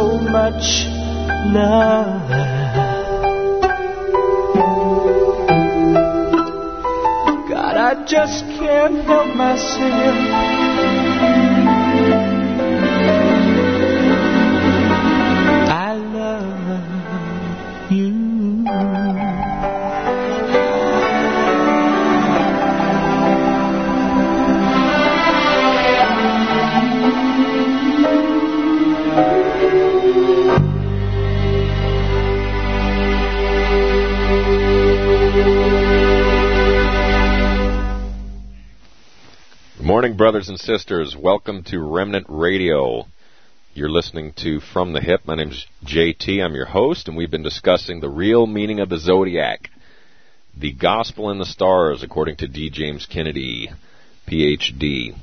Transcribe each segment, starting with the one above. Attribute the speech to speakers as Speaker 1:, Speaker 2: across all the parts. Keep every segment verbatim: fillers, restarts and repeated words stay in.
Speaker 1: so much love. God, I just can't help myself. I love you.
Speaker 2: Good morning, brothers and sisters. Welcome to Remnant Radio. You're listening to From the Hip. My name is J T. I'm your host, and we've been discussing the real meaning of the zodiac, the gospel in the stars, according to D. James Kennedy, P H D.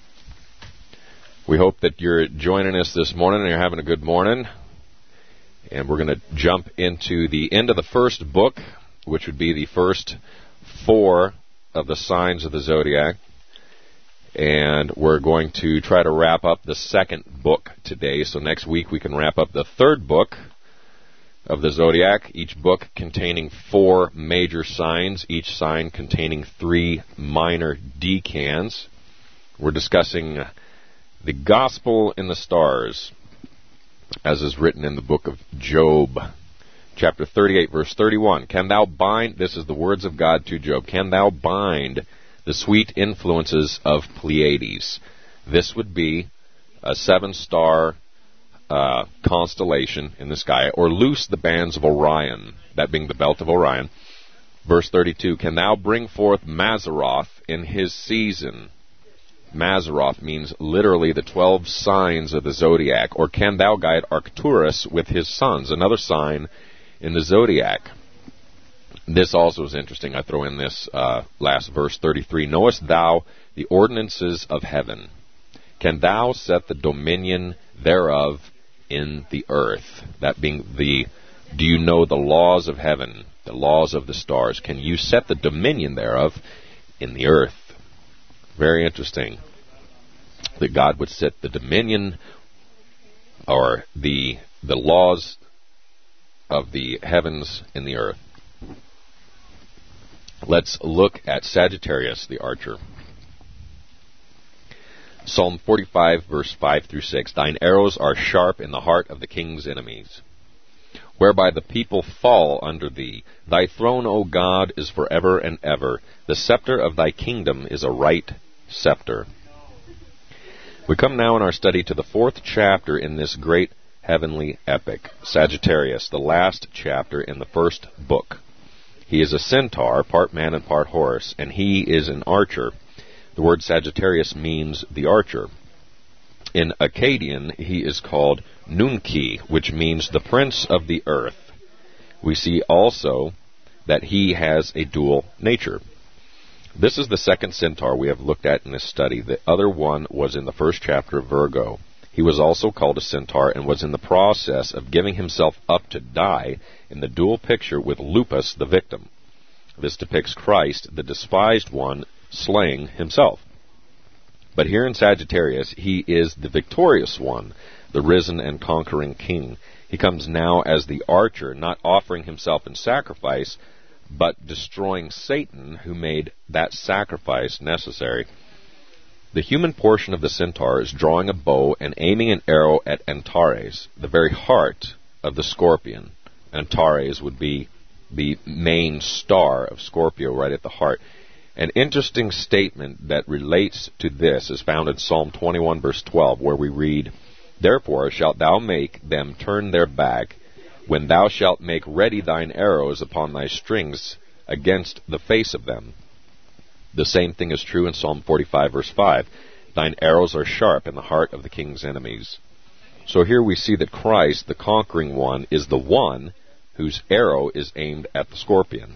Speaker 2: We hope that you're joining us this morning and you're having a good morning. And we're going to jump into the end of the first book, which would be the first four of the signs of the zodiac. And we're going to try to wrap up the second book today. So next week we can wrap up the third book of the zodiac, each book containing four major signs, each sign containing three minor decans. We're discussing the gospel in the stars, as is written in the book of Job, chapter thirty-eight, verse thirty-one. Can thou bind, this is the words of God to Job, can thou bind the sweet influences of Pleiades? This would be a seven-star uh, constellation in the sky, or loose the bands of Orion, that being the belt of Orion. Verse thirty-two, can thou bring forth Mazzaroth in his season? Mazzaroth means literally the twelve signs of the zodiac. Or can thou guide Arcturus with his sons? Another sign in the zodiac. This also is interesting. I throw in this uh, last verse, thirty-three. Knowest thou the ordinances of heaven? Can thou set the dominion thereof in the earth? That being the, do you know the laws of heaven, the laws of the stars? Can you set the dominion thereof in the earth? Very interesting that God would set the dominion or the the laws of the heavens in the earth. Let's look at Sagittarius, the archer. Psalm forty-five, verse five through six. Thine arrows are sharp in the heart of the king's enemies, whereby the people fall under thee. Thy throne, O God, is forever and ever. The scepter of thy kingdom is a right scepter. We come now in our study to the fourth chapter in this great heavenly epic, Sagittarius, the last chapter in the first book. He is a centaur, part man and part horse, and he is an archer. The word Sagittarius means the archer. In Akkadian, he is called Nunki, which means the prince of the earth. We see also that he has a dual nature. This is the second centaur we have looked at in this study. The other one was in the first chapter of Virgo. He was also called a centaur and was in the process of giving himself up to die in the dual picture with Lupus, the victim. This depicts Christ, the despised one, slaying himself. But here in Sagittarius, he is the victorious one, the risen and conquering king. He comes now as the archer, not offering himself in sacrifice, but destroying Satan, who made that sacrifice necessary. The human portion of the centaur is drawing a bow and aiming an arrow at Antares, the very heart of the scorpion. Antares would be the main star of Scorpio, right at the heart. An interesting statement that relates to this is found in Psalm twenty-one, verse twelve, where we read, Therefore shalt thou make them turn their back, when thou shalt make ready thine arrows upon thy strings against the face of them. The same thing is true in Psalm forty-five, verse five. Thine arrows are sharp in the heart of the king's enemies. So here we see that Christ, the conquering one, is the one whose arrow is aimed at the scorpion.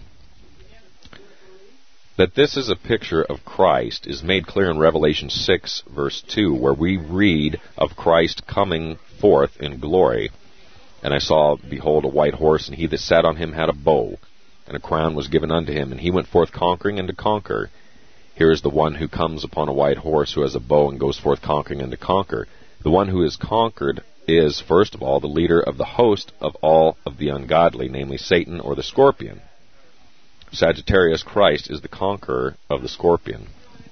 Speaker 2: That this is a picture of Christ is made clear in Revelation six, verse two, where we read of Christ coming forth in glory. And I saw, behold, a white horse, and he that sat on him had a bow, and a crown was given unto him, and he went forth conquering and to conquer. Here is the one who comes upon a white horse, who has a bow, and goes forth conquering and to conquer. The one who is conquered is, first of all, the leader of the host of all of the ungodly, namely Satan or the scorpion. Sagittarius, Christ, is the conqueror of the scorpion.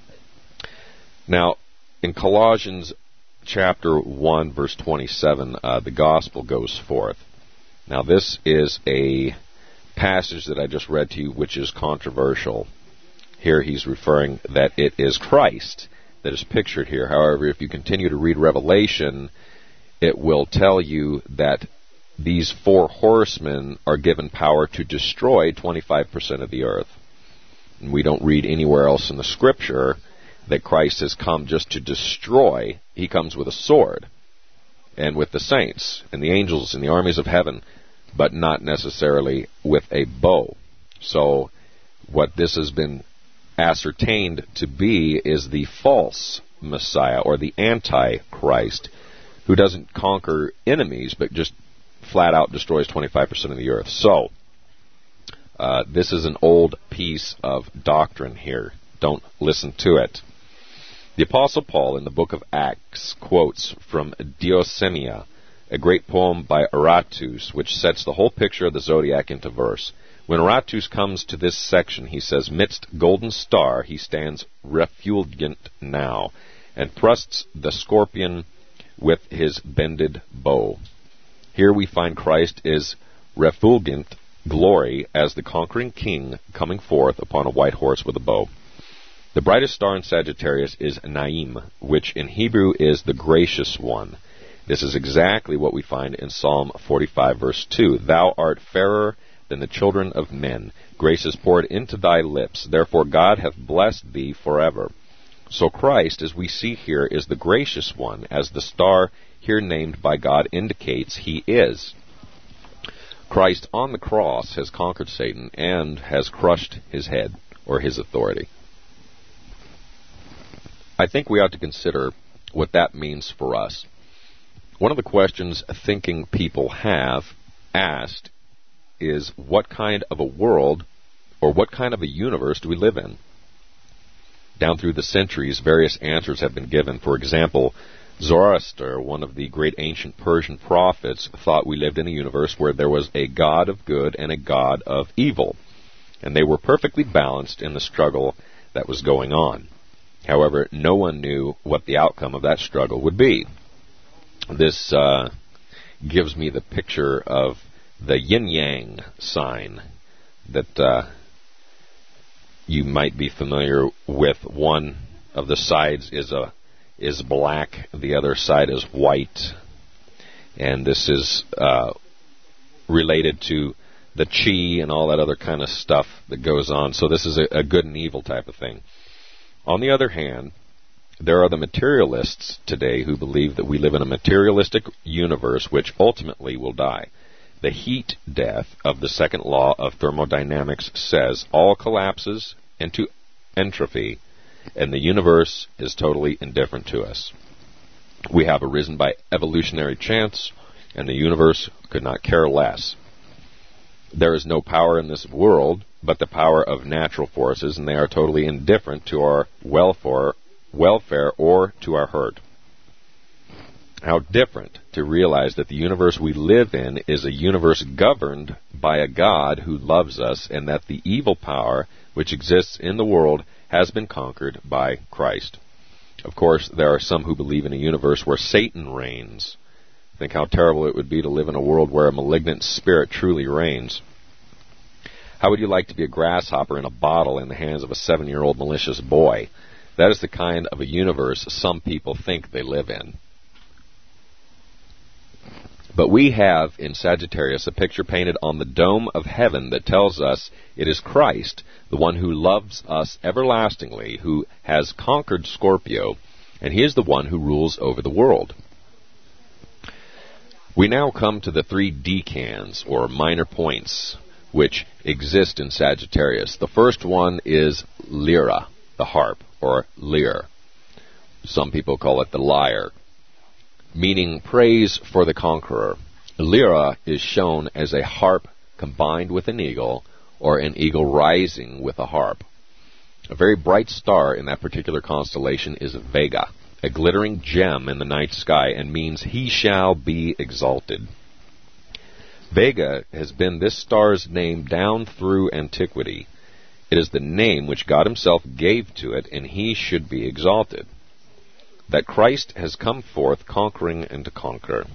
Speaker 2: Now, in Colossians chapter one, verse twenty-seven, uh, the gospel goes forth. Now, this is a passage that I just read to you, which is controversial. Here he's referring that it is Christ that is pictured here. However, if you continue to read Revelation, it will tell you that these four horsemen are given power to destroy twenty-five percent of the earth. And we don't read anywhere else in the Scripture that Christ has come just to destroy. He comes with a sword and with the saints and the angels and the armies of heaven, but not necessarily with a bow. So what this has been ascertained to be is the false Messiah, or the Antichrist, who doesn't conquer enemies, but just flat out destroys twenty-five percent of the earth. So, uh, this is an old piece of doctrine here. Don't listen to it. The Apostle Paul, in the book of Acts, quotes from Diosemia, a great poem by Aratus, which sets the whole picture of the zodiac into verse. When Aratus comes to this section, he says, "Midst golden star he stands refulgent now, and thrusts the scorpion with his bended bow." Here we find Christ is refulgent glory as the conquering king coming forth upon a white horse with a bow. The brightest star in Sagittarius is Naim, which in Hebrew is the gracious one. This is exactly what we find in Psalm forty-five, verse two. "Thou art fairer than the children of men. Grace is poured into thy lips. Therefore God hath blessed thee forever." So Christ, as we see here, is the gracious one, as the star here named by God indicates he is. Christ on the cross has conquered Satan and has crushed his head, or his authority. I think we ought to consider what that means for us. One of the questions thinking people have asked is, what kind of a world or what kind of a universe do we live in? Down through the centuries, various answers have been given. For example, Zoroaster, one of the great ancient Persian prophets, thought we lived in a universe where there was a god of good and a god of evil, and they were perfectly balanced in the struggle that was going on. However, no one knew what the outcome of that struggle would be. This uh, gives me the picture of the yin-yang sign that uh, you might be familiar with. One of the sides is a is black, the other side is white, and this is uh, related to the chi and all that other kind of stuff that goes on. So this is a, a good and evil type of thing. On the other hand, there are the materialists today who believe that we live in a materialistic universe which ultimately will die. The heat death of the second law of thermodynamics says all collapses into entropy, and the universe is totally indifferent to us. We have arisen by evolutionary chance, and the universe could not care less. There is no power in this world but the power of natural forces, and they are totally indifferent to our welfare, welfare or to our hurt. How different to realize that the universe we live in is a universe governed by a God who loves us, and that the evil power which exists in the world has been conquered by Christ. Of course, there are some who believe in a universe where Satan reigns. Think how terrible it would be to live in a world where a malignant spirit truly reigns. How would you like to be a grasshopper in a bottle in the hands of a seven-year-old malicious boy? That is the kind of a universe some people think they live in. But we have in Sagittarius a picture painted on the dome of heaven that tells us it is Christ, the one who loves us everlastingly, who has conquered Scorpio, and he is the one who rules over the world. We now come to the three decans, or minor points, which exist in Sagittarius. The first one is Lyra, the harp, or lyre. Some people call it the lyre, meaning praise for the conqueror. Lyra is shown as a harp combined with an eagle, or an eagle rising with a harp. A very bright star in that particular constellation is Vega, a glittering gem in the night sky, and means he shall be exalted. Vega has been this star's name down through antiquity. It is the name which God himself gave to it, and he should be exalted. That Christ has come forth conquering and to conquer.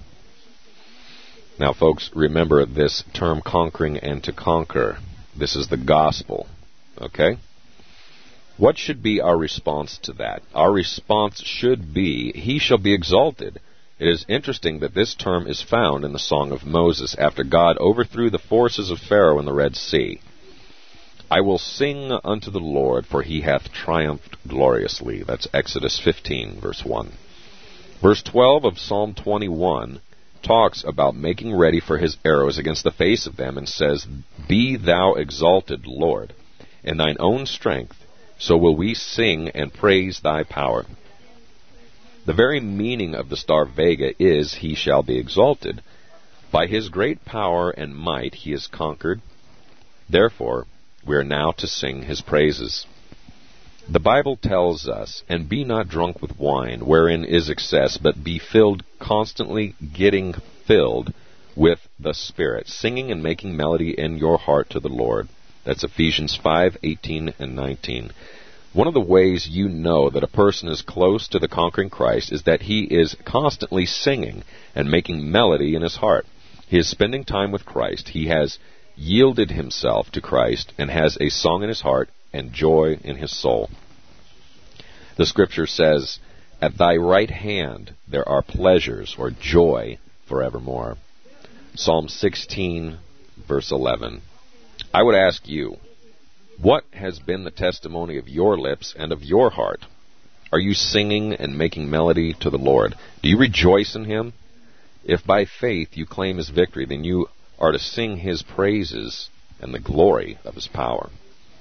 Speaker 2: Now, folks, remember this term, conquering and to conquer. This is the gospel, okay? What should be our response to that? Our response should be, he shall be exalted. It is interesting that this term is found in the Song of Moses after God overthrew the forces of Pharaoh in the Red Sea. I will sing unto the Lord, for he hath triumphed gloriously. That's Exodus fifteen, verse one. Verse twelve of Psalm twenty-one talks about making ready for his arrows against the face of them, and says, Be thou exalted, Lord, in thine own strength, so will we sing and praise thy power. The very meaning of the star Vega is, he shall be exalted. By his great power and might he is conquered. Therefore, we are now to sing his praises. The Bible tells us, and be not drunk with wine, wherein is excess, but be filled, constantly getting filled with the Spirit, singing and making melody in your heart to the Lord. That's Ephesians five, eighteen and nineteen. One of the ways you know that a person is close to the conquering Christ is that he is constantly singing and making melody in his heart. He is spending time with Christ. He has yielded himself to Christ and has a song in his heart and joy in his soul. The scripture says, At thy right hand there are pleasures, or joy, forevermore. Psalm sixteen, verse eleven. I would ask you, what has been the testimony of your lips and of your heart? Are you singing and making melody to the Lord? Do you rejoice in him? If by faith you claim his victory, then you are to sing his praises and the glory of his power.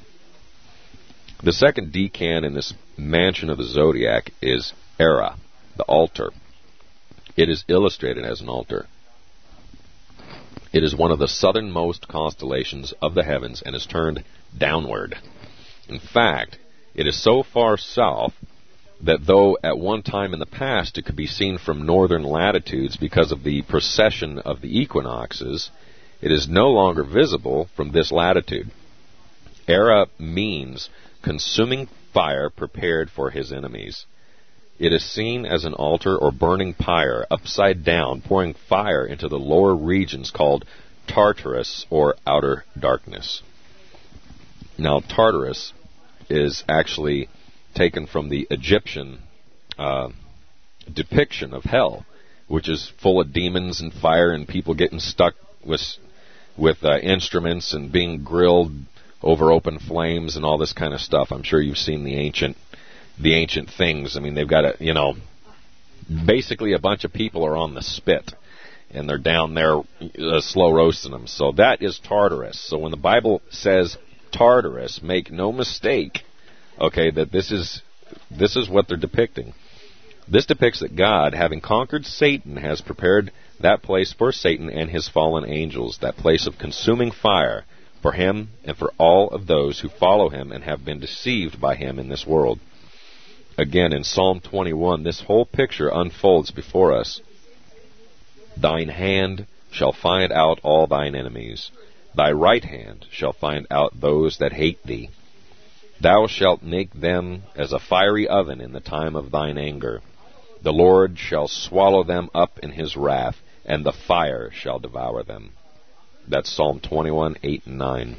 Speaker 2: The second decan in this mansion of the zodiac is Era, the altar. It is illustrated as an altar. It is one of the southernmost constellations of the heavens and is turned downward. In fact, it is so far south that though at one time in the past it could be seen from northern latitudes because of the precession of the equinoxes, it is no longer visible from this latitude. Era means consuming fire prepared for his enemies. It is seen as an altar or burning pyre, upside down, pouring fire into the lower regions called Tartarus, or outer darkness. Now, Tartarus is actually taken from the Egyptian uh, depiction of hell, which is full of demons and fire and people getting stuck with with uh, instruments and being grilled over open flames and all this kind of stuff. I'm sure you've seen the ancient the ancient things. I mean, they've got a, you know, basically a bunch of people are on the spit, and they're down there uh, slow roasting them. So that is Tartarus. So when the Bible says Tartarus, make no mistake, okay, that this is this is what they're depicting. This depicts that God, having conquered Satan, has prepared that place for Satan and his fallen angels, that place of consuming fire for him and for all of those who follow him and have been deceived by him in this world. Again, in Psalm twenty-one, this whole picture unfolds before us. Thine hand shall find out all thine enemies. Thy right hand shall find out those that hate thee. Thou shalt make them as a fiery oven in the time of thine anger. The Lord shall swallow them up in his wrath, and the fire shall devour them. That's Psalm twenty-one, eight and nine.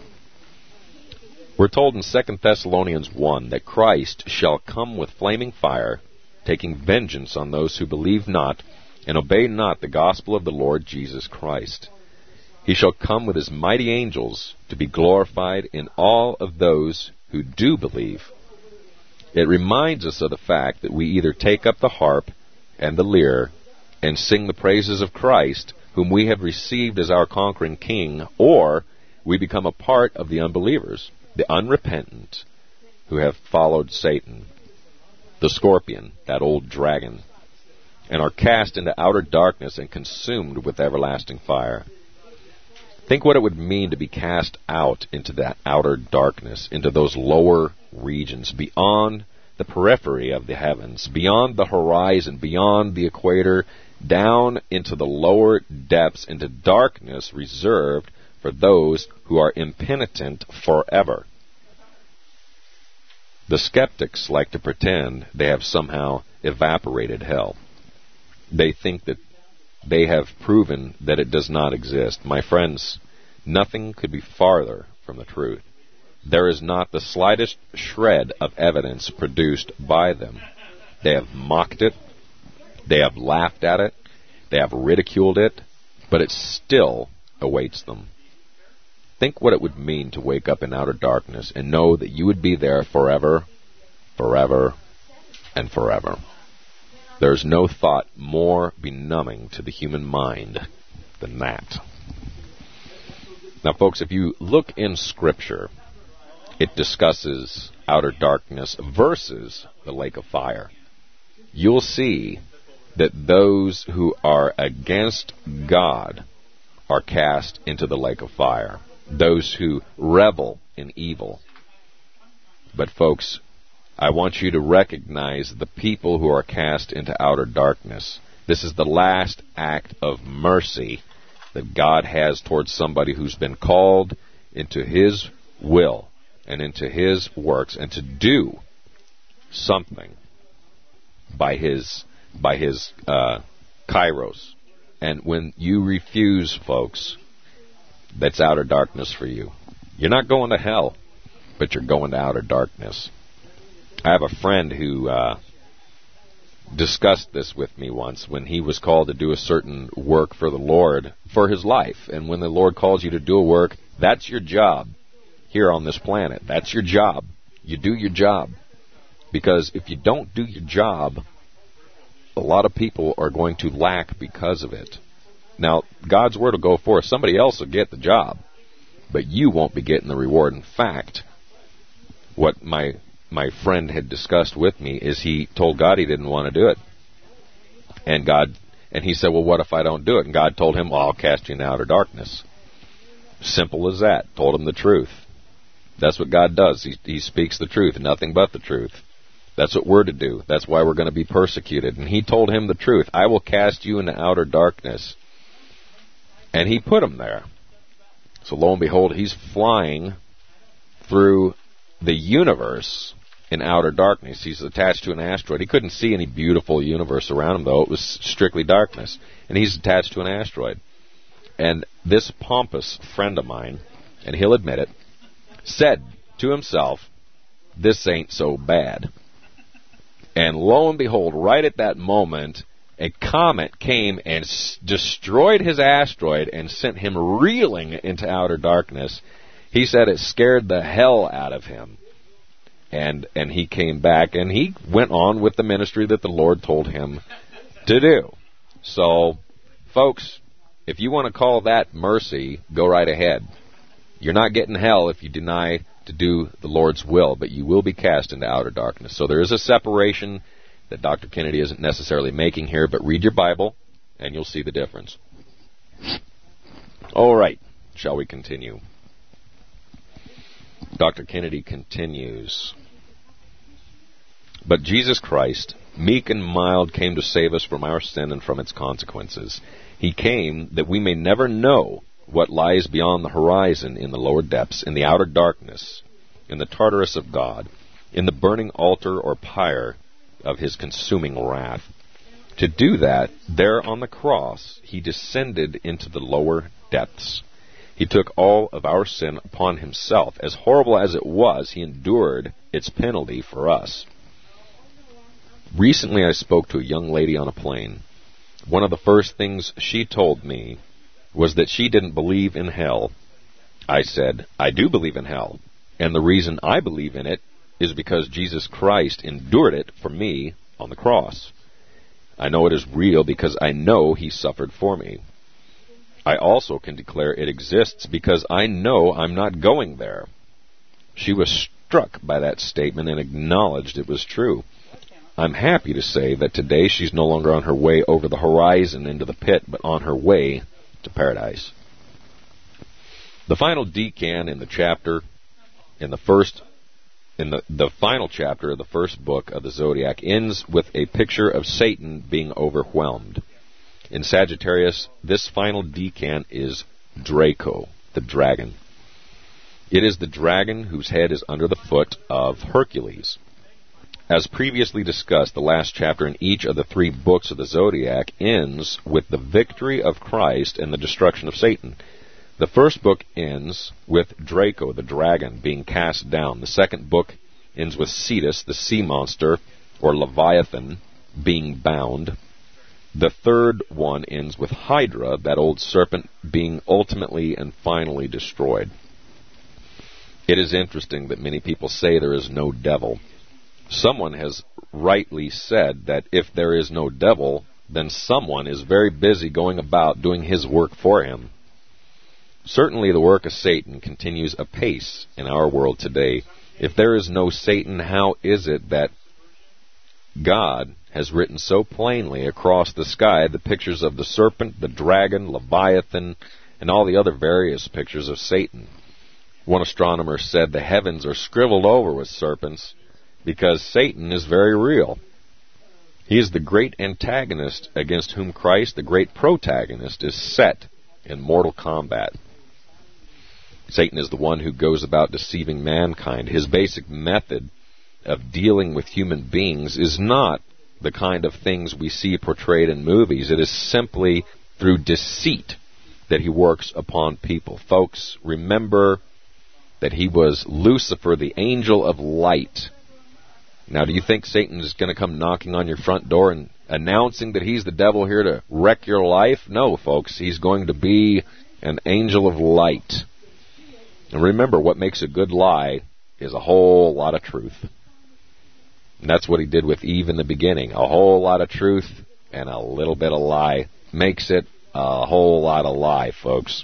Speaker 2: We're told in Second Thessalonians one that Christ shall come with flaming fire, taking vengeance on those who believe not and obey not the gospel of the Lord Jesus Christ. He shall come with his mighty angels to be glorified in all of those who do believe. It reminds us of the fact that we either take up the harp and the lyre and sing the praises of Christ, whom we have received as our conquering king, or we become a part of the unbelievers, the unrepentant, who have followed Satan, the scorpion, that old dragon, and are cast into outer darkness and consumed with everlasting fire. Think what it would mean to be cast out into that outer darkness, into those lower regions, beyond the periphery of the heavens, beyond the horizon, beyond the equator, down into the lower depths, into darkness reserved for those who are impenitent forever. The skeptics like to pretend they have somehow evaporated hell. They think that they have proven that it does not exist. My friends, nothing could be farther from the truth. There is not the slightest shred of evidence produced by them. They have mocked it. They have laughed at it. They have ridiculed it. But it still awaits them. Think what it would mean to wake up in outer darkness and know that you would be there forever, forever, and forever. There's no thought more benumbing to the human mind than that. Now, folks, if you look in Scripture, it discusses outer darkness versus the lake of fire. You'll see that those who are against God are cast into the lake of fire. Those who revel in evil. But, folks, I want you to recognize the people who are cast into outer darkness. This is the last act of mercy that God has towards somebody who's been called into His will and into His works and to do something by His by His uh, kairos. And when you refuse, folks, that's outer darkness for you. You're not going to hell, but you're going to outer darkness. I have a friend who uh, discussed this with me once when he was called to do a certain work for the Lord for his life. And when the Lord calls you to do a work, that's your job here on this planet. That's your job. You do your job. Because if you don't do your job, a lot of people are going to lack because of it. Now, God's word will go forth. Somebody else will get the job, but you won't be getting the reward. In fact, what my my friend had discussed with me is he told God he didn't want to do it. And God, and he said, well, what if I don't do it? And God told him, well, I'll cast you into outer darkness. Simple as that. Told him the truth. That's what God does. He, he speaks the truth, nothing but the truth. That's what we're to do. That's why we're going to be persecuted. And he told him the truth. I will cast you into outer darkness. And he put him there. So lo and behold, he's flying through the universe in outer darkness. He's attached to an asteroid. He couldn't see any beautiful universe around him, though. It was strictly darkness. And he's attached to an asteroid. And this pompous friend of mine, and he'll admit it, said to himself, this ain't so bad. And lo and behold, right at that moment, a comet came and s- destroyed his asteroid and sent him reeling into outer darkness. He said it scared the hell out of him. And and he came back, and he went on with the ministry that the Lord told him to do. So, folks, if you want to call that mercy, go right ahead. You're not getting hell if you deny to do the Lord's will, but you will be cast into outer darkness. So there is a separation that Doctor Kennedy isn't necessarily making here, but read your Bible, and you'll see the difference. All right, shall we continue? Doctor Kennedy continues. But Jesus Christ, meek and mild, came to save us from our sin and from its consequences. He came that we may never know what lies beyond the horizon in the lower depths, in the outer darkness, in the Tartarus of God, in the burning altar or pyre of His consuming wrath. To do that, there on the cross, He descended into the lower depths. He took all of our sin upon Himself. As horrible as it was, He endured its penalty for us. Recently I spoke to a young lady on a plane. One of the first things she told me was that she didn't believe in hell. I said, I do believe in hell. And the reason I believe in it is because Jesus Christ endured it for me on the cross. I know it is real because I know He suffered for me. I also can declare it exists because I know I'm not going there. She was struck by that statement and acknowledged it was true. I'm happy to say that today she's no longer on her way over the horizon into the pit, but on her way to paradise. The final decan in the chapter, in the first in the, the final chapter of the first book of the Zodiac ends with a picture of Satan being overwhelmed. In Sagittarius, this final decan is Draco, the dragon. It is the dragon whose head is under the foot of Hercules. As previously discussed, the last chapter in each of the three books of the Zodiac ends with the victory of Christ and the destruction of Satan. The first book ends with Draco, the dragon, being cast down. The second book ends with Cetus, the sea monster, or Leviathan, being bound. The third one ends with Hydra, that old serpent, being ultimately and finally destroyed. It is interesting that many people say there is no devil. Someone has rightly said that if there is no devil, then someone is very busy going about doing his work for him. Certainly the work of Satan continues apace in our world today. If there is no Satan, how is it that God has written so plainly across the sky the pictures of the serpent, the dragon, Leviathan, and all the other various pictures of Satan? One astronomer said the heavens are scribbled over with serpents because Satan is very real. He is the great antagonist against whom Christ, the great protagonist, is set in mortal combat. Satan is the one who goes about deceiving mankind. His basic method of dealing with human beings is not the kind of things we see portrayed in movies. It is simply through deceit that he works upon people. Folks, remember that he was Lucifer, the angel of light. Now, do you think Satan is going to come knocking on your front door and announcing that he's the devil here to wreck your life? No, folks. He's going to be an angel of light. And remember, what makes a good lie is a whole lot of truth. And that's what he did with Eve in the beginning. A whole lot of truth and a little bit of lie makes it a whole lot of lie, folks.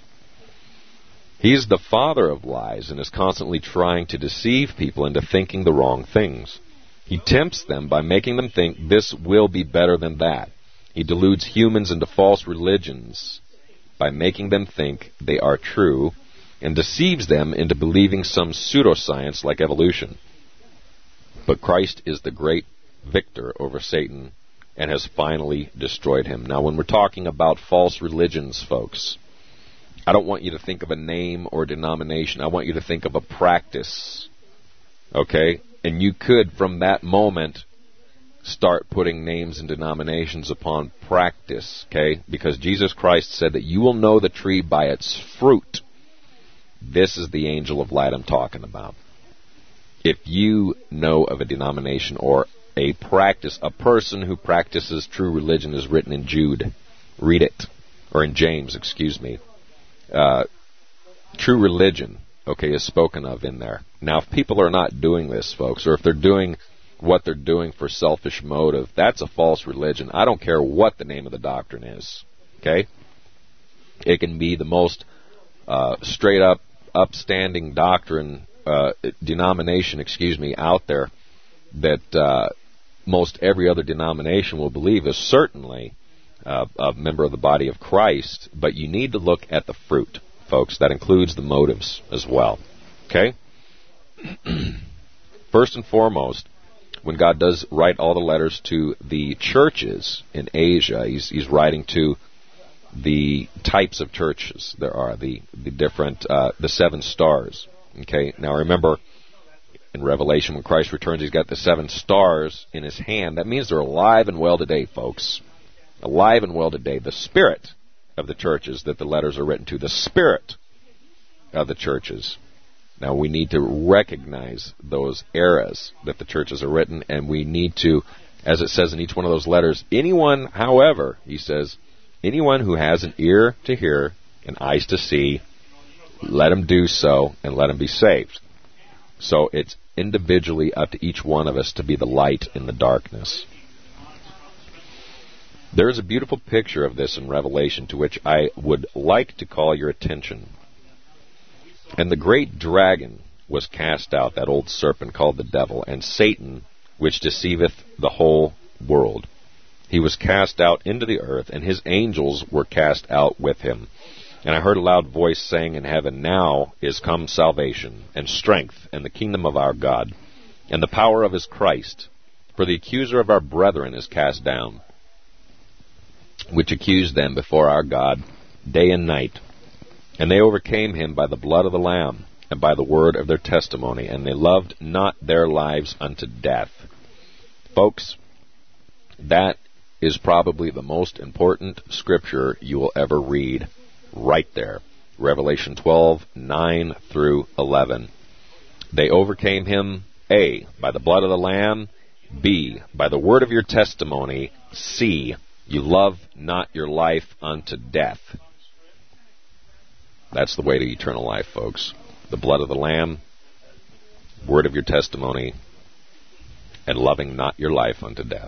Speaker 2: He's the father of lies and is constantly trying to deceive people into thinking the wrong things. He tempts them by making them think this will be better than that. He deludes humans into false religions by making them think they are true and deceives them into believing some pseudoscience like evolution. But Christ is the great victor over Satan and has finally destroyed him. Now, when we're talking about false religions, folks, I don't want you to think of a name or a denomination. I want you to think of a practice, okay? And you could, from that moment, start putting names and denominations upon practice, okay? Because Jesus Christ said that you will know the tree by its fruit. This is the angel of light I'm talking about. If you know of a denomination or a practice, a person who practices true religion is written in Jude. Read it. Or in James, excuse me. Uh, true religion, okay, is spoken of in there. Now, if people are not doing this, folks, or if they're doing what they're doing for selfish motive, that's a false religion. I don't care what the name of the doctrine is, okay? It can be the most uh, straight-up, upstanding doctrine, uh, denomination, excuse me, out there that uh, most every other denomination will believe is certainly uh, a member of the body of Christ, but you need to look at the fruit, folks. That includes the motives as well, okay? First and foremost, when God does write all the letters to the churches in Asia, he's, he's writing to the types of churches there are, the, the different, uh, the seven stars. Okay, now remember, in Revelation, when Christ returns, he's got the seven stars in his hand. That means they're alive and well today, folks. Alive and well today. The spirit of the churches that the letters are written to, the spirit of the churches. Now, we need to recognize those eras that the churches are written, and we need to, as it says in each one of those letters, anyone, however, he says, anyone who has an ear to hear and eyes to see, let him do so and let him be saved. So it's individually up to each one of us to be the light in the darkness. There is a beautiful picture of this in Revelation to which I would like to call your attention. And the great dragon was cast out, that old serpent called the devil, and Satan, which deceiveth the whole world. He was cast out into the earth, and his angels were cast out with him. And I heard a loud voice saying in heaven, now is come salvation, and strength, and the kingdom of our God, and the power of his Christ. For the accuser of our brethren is cast down, which accused them before our God day and night. And they overcame him by the blood of the Lamb, and by the word of their testimony, and they loved not their lives unto death. Folks, that is probably the most important scripture you will ever read, right there. Revelation twelve, nine through eleven. They overcame him, A, by the blood of the Lamb, B, by the word of your testimony, C, you love not your life unto death. That's the way to eternal life, folks. The blood of the Lamb, word of your testimony, and loving not your life unto death.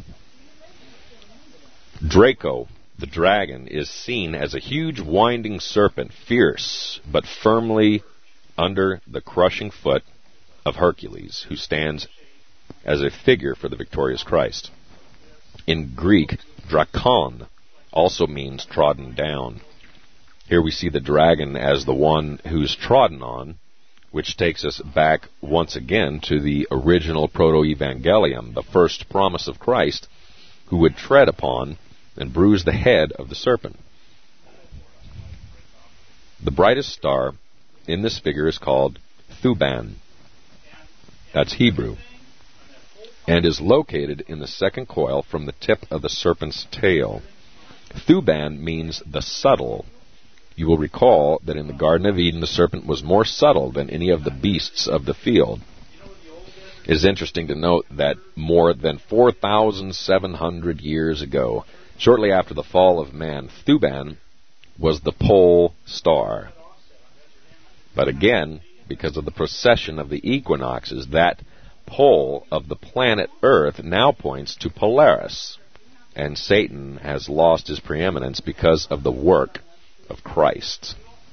Speaker 2: Draco, the dragon, is seen as a huge winding serpent, fierce, but firmly under the crushing foot of Hercules, who stands as a figure for the victorious Christ. In Greek, drakon also means trodden down. Here we see the dragon as the one who's trodden on, which takes us back once again to the original proto-evangelium, the first promise of Christ, who would tread upon and bruise the head of the serpent. The brightest star in this figure is called Thuban. That's Hebrew, and is located in the second coil from the tip of the serpent's tail. Thuban means the subtle. You will recall that in the Garden of Eden, the serpent was more subtle than any of the beasts of the field. It is interesting to note that more than four thousand seven hundred years ago, shortly after the fall of man, Thuban was the pole star. But again, because of the precession of the equinoxes, that pole of the planet Earth now points to Polaris, and Satan has lost his preeminence because of the work of Christ.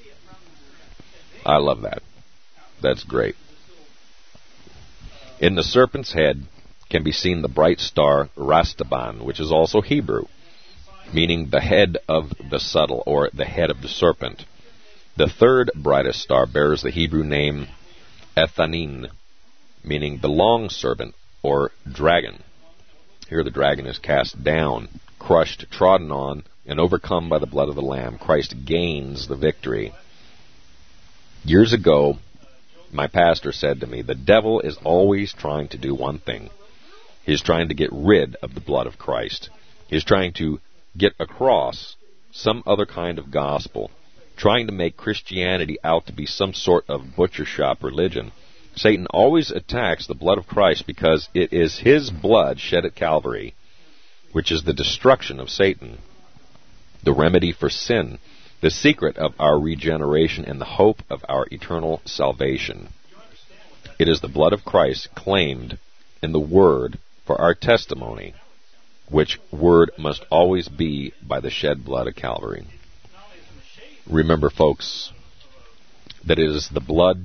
Speaker 2: I love that. That's great. In the serpent's head can be seen the bright star Rastaban, which is also Hebrew, meaning the head of the subtle, or the head of the serpent. The third brightest star bears the Hebrew name Ethanin, meaning the long serpent, or dragon. Here the dragon is cast down, crushed, trodden on, and overcome by the blood of the Lamb. Christ gains the victory. Years ago, my pastor said to me, the devil is always trying to do one thing. He's trying to get rid of the blood of Christ. He's trying to get across some other kind of gospel, trying to make Christianity out to be some sort of butcher shop religion. Satan always attacks the blood of Christ because it is his blood shed at Calvary, which is the destruction of Satan, the remedy for sin, the secret of our regeneration, and the hope of our eternal salvation. It is the blood of Christ claimed in the Word for our testimony, which word must always be by the shed blood of Calvary. Remember, folks, that it is the blood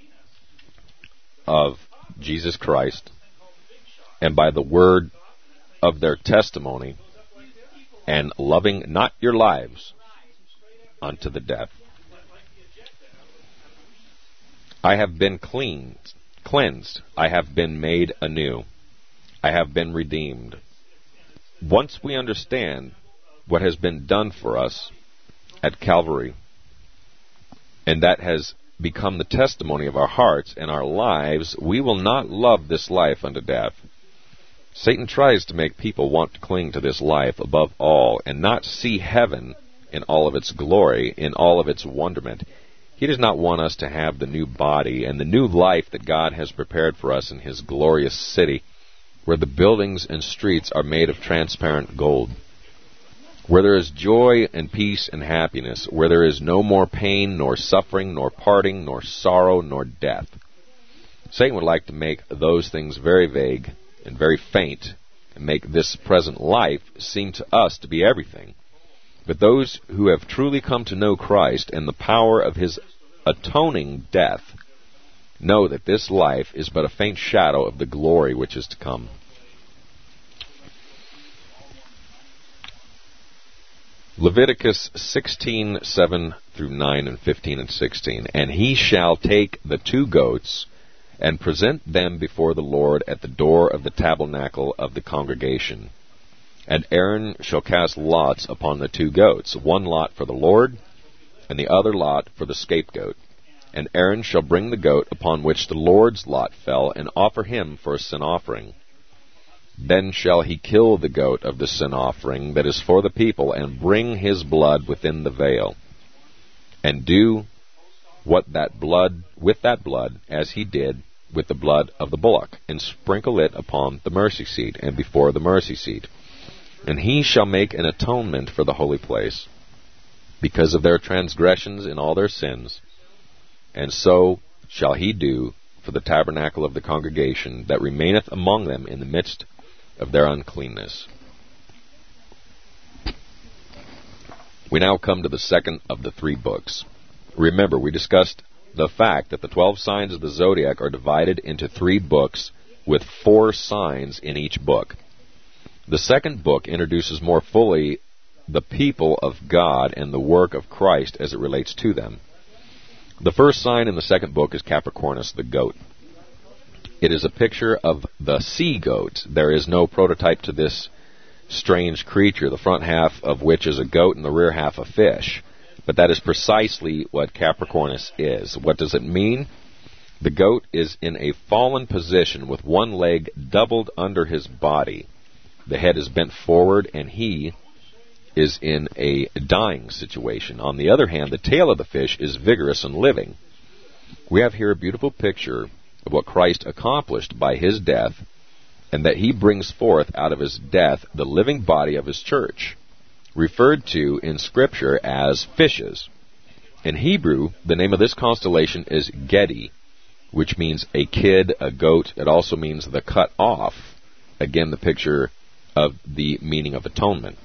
Speaker 2: of Jesus Christ, and by the word of their testimony, and loving not your lives unto the death. I have been cleansed, cleansed. I have been made anew. I have been redeemed. Once we understand what has been done for us at Calvary, and that has become the testimony of our hearts and our lives, we will not love this life unto death. Satan tries to make people want to cling to this life above all and not see heaven in all of its glory, in all of its wonderment. He does not want us to have the new body and the new life that God has prepared for us in His glorious city, where the buildings and streets are made of transparent gold, where there is joy and peace and happiness, where there is no more pain, nor suffering, nor parting, nor sorrow, nor death. Satan would like to make those things very vague and very faint, and make this present life seem to us to be everything. But those who have truly come to know Christ and the power of His atoning death know that this life is but a faint shadow of the glory which is to come. Leviticus sixteen, seven through nine, and fifteen and sixteen. And he shall take the two goats and present them before the Lord at the door of the tabernacle of the congregation. And Aaron shall cast lots upon the two goats, one lot for the Lord, and the other lot for the scapegoat. And Aaron shall bring the goat upon which the Lord's lot fell, and offer him for a sin offering. Then shall he kill the goat of the sin offering that is for the people, and bring his blood within the veil, and do what that blood with that blood as he did with the blood of the bullock, and sprinkle it upon the mercy seat and before the mercy seat. And he shall make an atonement for the holy place, because of their transgressions in all their sins. And so shall he do for the tabernacle of the congregation that remaineth among them in the midst of their uncleanness. We now come to the second of the three books. Remember, we discussed the fact that the twelve signs of the zodiac are divided into three books with four signs in each book. The second book introduces more fully the people of God and the work of Christ as it relates to them. The first sign in the second book is Capricornus, the goat. It is a picture of the sea goat. There is no prototype to this strange creature, the front half of which is a goat and the rear half a fish. But that is precisely what Capricornus is. What does it mean? The goat is in a fallen position with one leg doubled under his body. The head is bent forward, and he is in a dying situation. On the other hand, the tail of the fish is vigorous and living. We have here a beautiful picture of what Christ accomplished by his death, and that he brings forth out of his death the living body of his church, referred to in Scripture as fishes. In Hebrew, the name of this constellation is Gedi, which means a kid, a goat. It also means the cut off. Again, the picture of the meaning of atonement.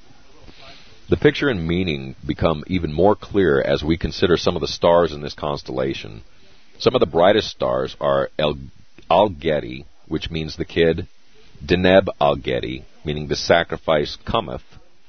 Speaker 2: The picture and meaning become even more clear as we consider some of the stars in this constellation. Some of the brightest stars are El Al-Gedi, which means the kid, Deneb Al-Gedi, meaning the sacrifice cometh,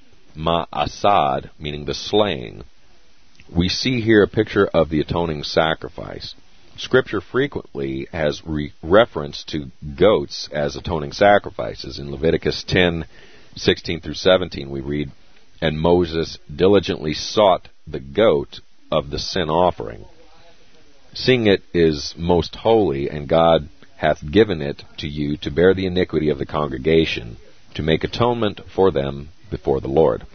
Speaker 2: Ma-Asad, meaning the slaying. We see here a picture of the atoning sacrifice. Scripture frequently has re- reference to goats as atoning sacrifices. In Leviticus ten, sixteen through seventeen, we read, "And Moses diligently sought the goat of the sin offering, seeing it is most holy, and God hath given it to you to bear the iniquity of the congregation, to make atonement for them before the Lord."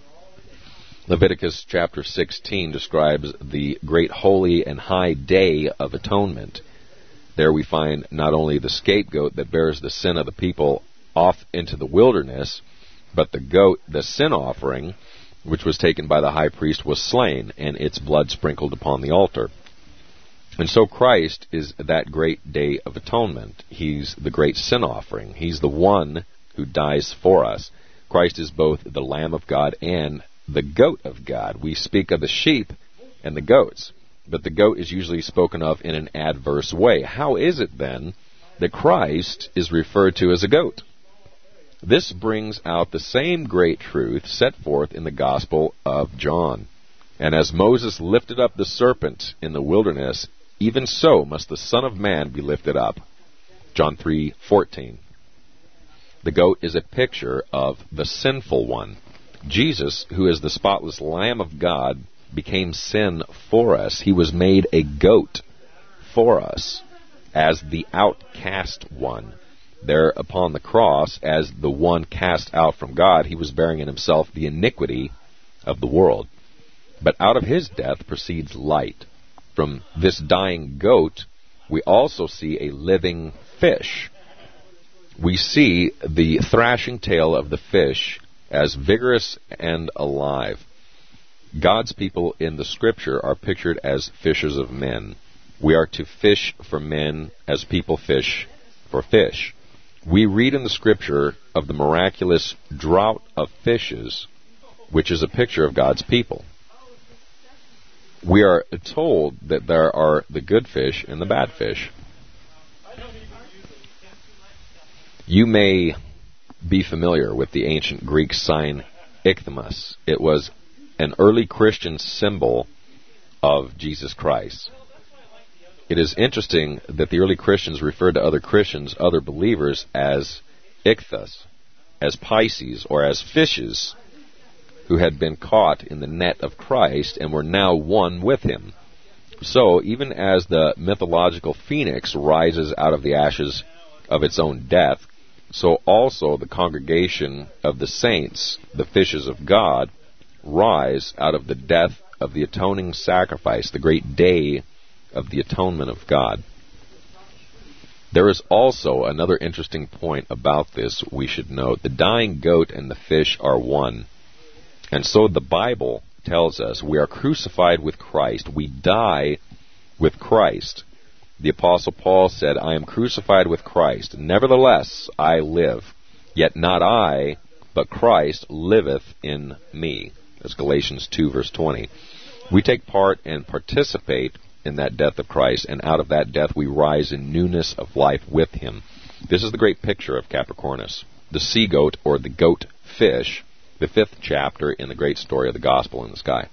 Speaker 2: Leviticus chapter sixteen describes the great holy and high day of atonement. There we find not only the scapegoat that bears the sin of the people off into the wilderness, but the goat, the sin offering, which was taken by the high priest, was slain, and its blood sprinkled upon the altar. And so Christ is that great day of atonement. He's the great sin offering. He's the one who dies for us. Christ is both the Lamb of God and the goat of God. We speak of the sheep and the goats, but the goat is usually spoken of in an adverse way. How is it then that Christ is referred to as a goat? This brings out the same great truth set forth in the Gospel of John. "And as Moses lifted up the serpent in the wilderness, even so must the Son of Man be lifted up." John three fourteen. The goat is a picture of the sinful one. Jesus, who is the spotless Lamb of God, became sin for us. He was made a goat for us as the outcast one. There upon the cross, as the one cast out from God, he was bearing in himself the iniquity of the world. But out of his death proceeds light. From this dying goat, we also see a living fish. We see the thrashing tail of the fish as vigorous and alive. God's people in the Scripture are pictured as fishers of men. We are to fish for men as people fish for fish. We read in the Scripture of the miraculous drought of fishes, which is a picture of God's people. We are told that there are the good fish and the bad fish. You may be familiar with the ancient Greek sign Ichthus. It was an early Christian symbol of Jesus Christ. It is interesting that the early Christians referred to other Christians, other believers, as ichthus, as Pisces, or as fishes who had been caught in the net of Christ and were now one with him. So, even as the mythological phoenix rises out of the ashes of its own death, so also the congregation of the saints, the fishes of God, rise out of the death of the atoning sacrifice, the great day of the atonement of God. There is also another interesting point about this we should note. The dying goat and the fish are one. And so the Bible tells us we are crucified with Christ. We die with Christ. The Apostle Paul said, I am crucified with Christ. Nevertheless, I live. Yet not I, but Christ liveth in me. That's Galatians two, verse twenty. We take part and participate in that death of Christ, and out of that death we rise in newness of life with him. This is the great picture of Capricornus, the sea goat or the goat fish, the fifth chapter in the great story of the gospel in the sky.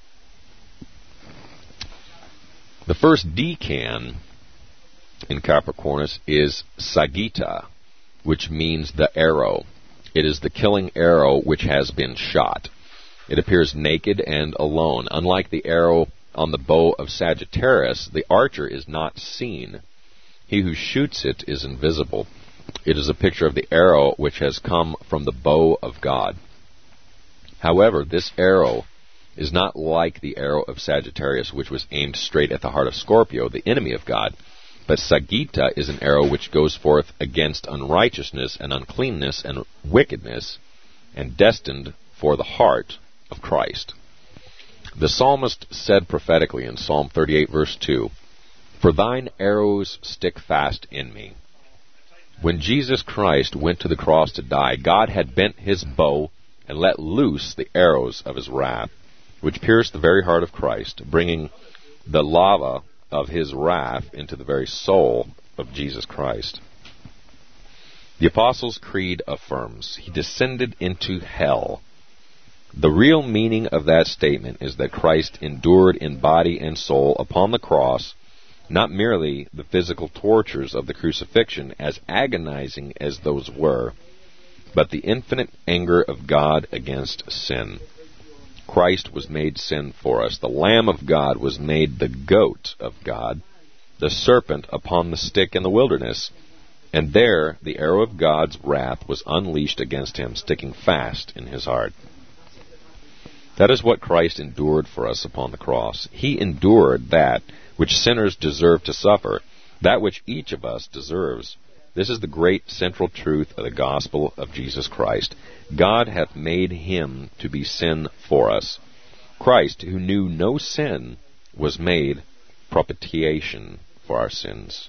Speaker 2: The first decan in Capricornus is Sagitta, which means the arrow. It is the killing arrow which has been shot. It appears naked and alone. Unlike the arrow on the bow of Sagittarius, the archer is not seen. He who shoots it is invisible. It is a picture of the arrow which has come from the bow of God. However, this arrow is not like the arrow of Sagittarius, which was aimed straight at the heart of Scorpio, the enemy of God. But Sagitta is an arrow which goes forth against unrighteousness and uncleanness and wickedness, and destined for the heart of Christ. The psalmist said prophetically in Psalm thirty-eight, verse two, For thine arrows stick fast in me. When Jesus Christ went to the cross to die, God had bent his bow and let loose the arrows of his wrath, which pierced the very heart of Christ, bringing the lava of his wrath into the very soul of Jesus Christ. The Apostles' Creed affirms, he descended into hell. The real meaning of that statement is that Christ endured in body and soul upon the cross, not merely the physical tortures of the crucifixion, as agonizing as those were, but the infinite anger of God against sin. Christ was made sin for us. The Lamb of God was made the goat of God, the serpent upon the stick in the wilderness, and there the arrow of God's wrath was unleashed against him, sticking fast in his heart. That is what Christ endured for us upon the cross. He endured that which sinners deserve to suffer, that which each of us deserves. This is the great central truth of the gospel of Jesus Christ. God hath made him to be sin for us. Christ, who knew no sin, was made propitiation for our sins.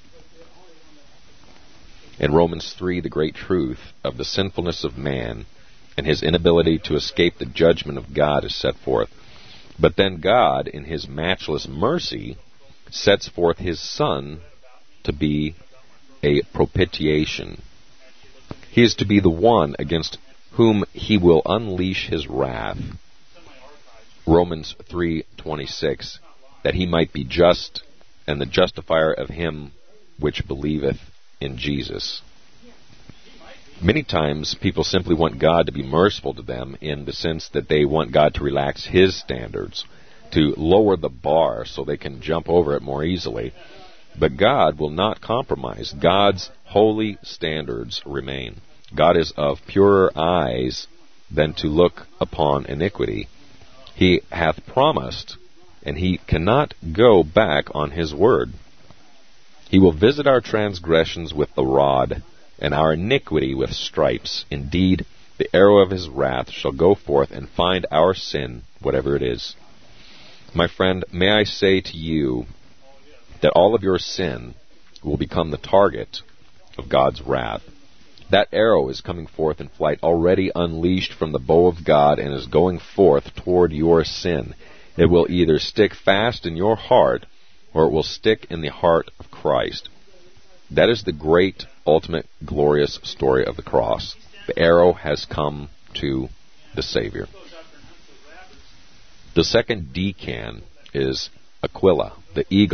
Speaker 2: In Romans three, the great truth of the sinfulness of man and his inability to escape the judgment of God is set forth. But then God, in his matchless mercy, sets forth his Son to be a propitiation. He is to be the one against whom he will unleash his wrath. Romans three twenty-six, that he might be just and the justifier of him which believeth in Jesus. Many times people simply want God to be merciful to them in the sense that they want God to relax his standards, to lower the bar so they can jump over it more easily. But God will not compromise. God's holy standards remain. God is of purer eyes than to look upon iniquity. He hath promised, and he cannot go back on his word. He will visit our transgressions with the rod, and our iniquity with stripes. Indeed, the arrow of his wrath shall go forth and find our sin, whatever it is. My friend, may I say to you that all of your sin will become the target of God's wrath. That arrow is coming forth in flight, already unleashed from the bow of God, and is going forth toward your sin. It will either stick fast in your heart, or it will stick in the heart of Christ. That is the great, ultimate, glorious story of the cross. The arrow has come to the Savior. The second decan is Aquila, the eagle,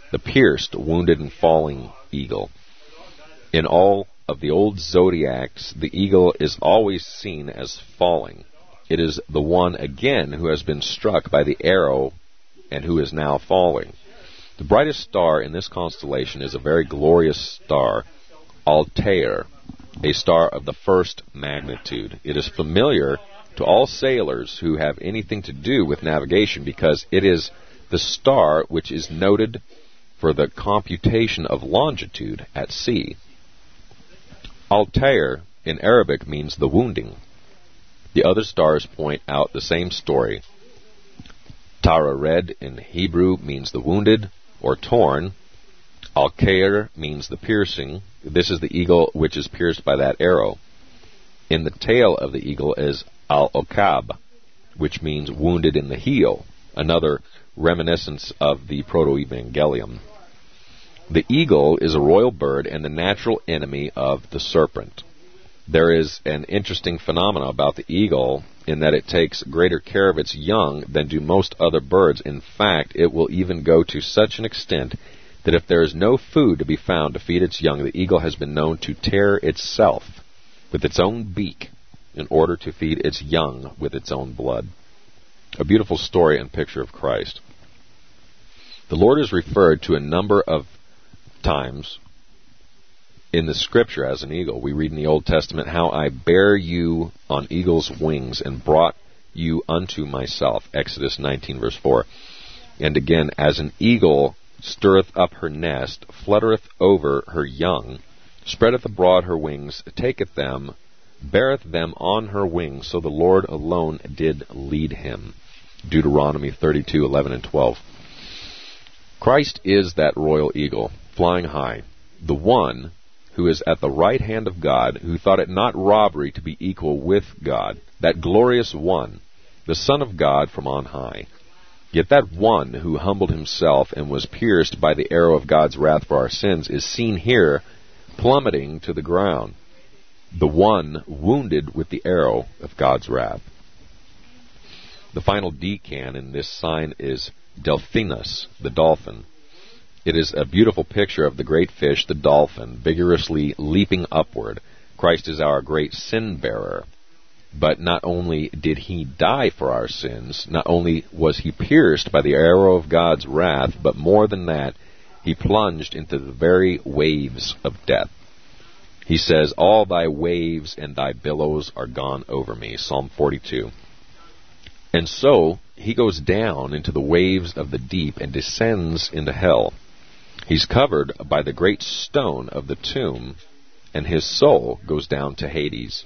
Speaker 2: the pierced, wounded, and falling eagle. In all of the old zodiacs, the eagle is always seen as falling. It is the one, again, who has been struck by the arrow and who is now falling. The brightest star in this constellation is a very glorious star, Altair, a star of the first magnitude. It is familiar to all sailors who have anything to do with navigation because it is the star which is noted for the computation of longitude at sea. Altair in Arabic means the wounding. The other stars point out the same story. Tara Red in Hebrew means the wounded or torn. Al-Khair means the piercing. This is the eagle which is pierced by that arrow. In the tail of the eagle is Al-Okab, which means wounded in the heel, another reminiscence of the Proto-Evangelium. The eagle is a royal bird and the natural enemy of the serpent. There is an interesting phenomenon about the eagle in that it takes greater care of its young than do most other birds. In fact, it will even go to such an extent that if there is no food to be found to feed its young, the eagle has been known to tear itself with its own beak in order to feed its young with its own blood. A beautiful story and picture of Christ. The Lord is referred to a number of times in the Scripture as an eagle. We read in the Old Testament, how I bare you on eagle's wings and brought you unto myself, Exodus nineteen, verse four. And again, as an eagle stirreth up her nest, fluttereth over her young, spreadeth abroad her wings, taketh them, beareth them on her wings, so the Lord alone did lead him. Deuteronomy thirty-two, eleven and twelve. Christ is that royal eagle, flying high, the one who is at the right hand of God, who thought it not robbery to be equal with God, that glorious one, the Son of God from on high. Yet that one who humbled himself and was pierced by the arrow of God's wrath for our sins is seen here plummeting to the ground, the one wounded with the arrow of God's wrath. The final decan in this sign is Delphinus, the dolphin. It is a beautiful picture of the great fish, the dolphin, vigorously leaping upward. Christ is our great sin-bearer. But not only did he die for our sins, not only was he pierced by the arrow of God's wrath, but more than that, he plunged into the very waves of death. He says, all thy waves and thy billows are gone over me, Psalm forty-two. And so, he goes down into the waves of the deep and descends into hell. He's covered by the great stone of the tomb, and his soul goes down to Hades.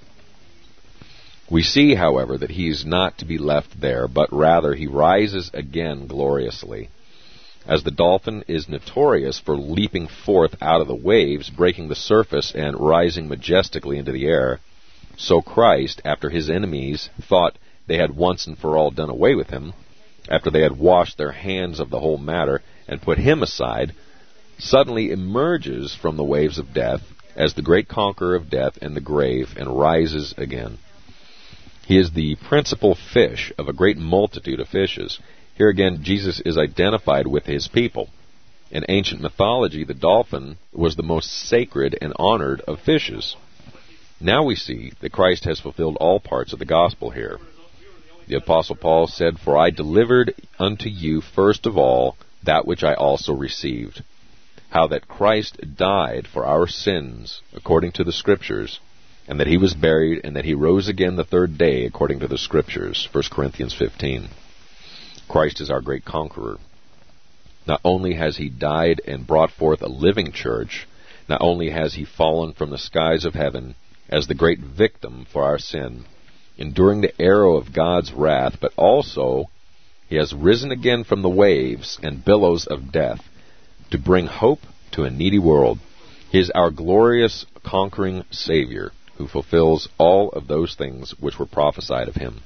Speaker 2: We see, however, that he is not to be left there, but rather he rises again gloriously. As the dolphin is notorious for leaping forth out of the waves, breaking the surface, and rising majestically into the air, so Christ, after his enemies thought they had once and for all done away with him, after they had washed their hands of the whole matter and put him aside, suddenly emerges from the waves of death as the great conqueror of death and the grave, and rises again. He is the principal fish of a great multitude of fishes. Here again, Jesus is identified with his people. In ancient mythology, the dolphin was the most sacred and honored of fishes. Now we see that Christ has fulfilled all parts of the gospel here. The Apostle Paul said, for I delivered unto you first of all that which I also received, how that Christ died for our sins according to the Scriptures, and that he was buried, and that he rose again the third day according to the Scriptures, First Corinthians fifteen. Christ is our great conqueror. Not only has he died and brought forth a living church, not only has he fallen from the skies of heaven as the great victim for our sin, enduring the arrow of God's wrath, but also he has risen again from the waves and billows of death to bring hope to a needy world. He is our glorious conquering Savior, who fulfills all of those things which were prophesied of him.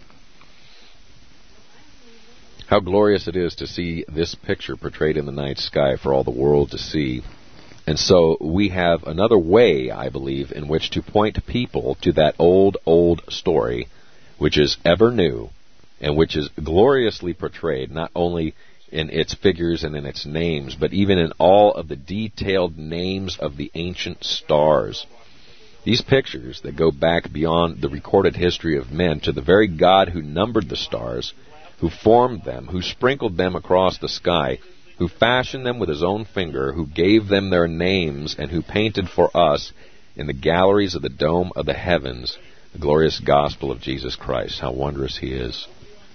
Speaker 2: How glorious it is to see this picture portrayed in the night sky for all the world to see. And so we have another way, I believe, in which to point people to that old, old story, which is ever new, and which is gloriously portrayed not only in its figures and in its names, but even in all of the detailed names of the ancient stars. These pictures that go back beyond the recorded history of men to the very God who numbered the stars, who formed them, who sprinkled them across the sky, who fashioned them with his own finger, who gave them their names, and who painted for us in the galleries of the dome of the heavens the glorious gospel of Jesus Christ. How wondrous he is.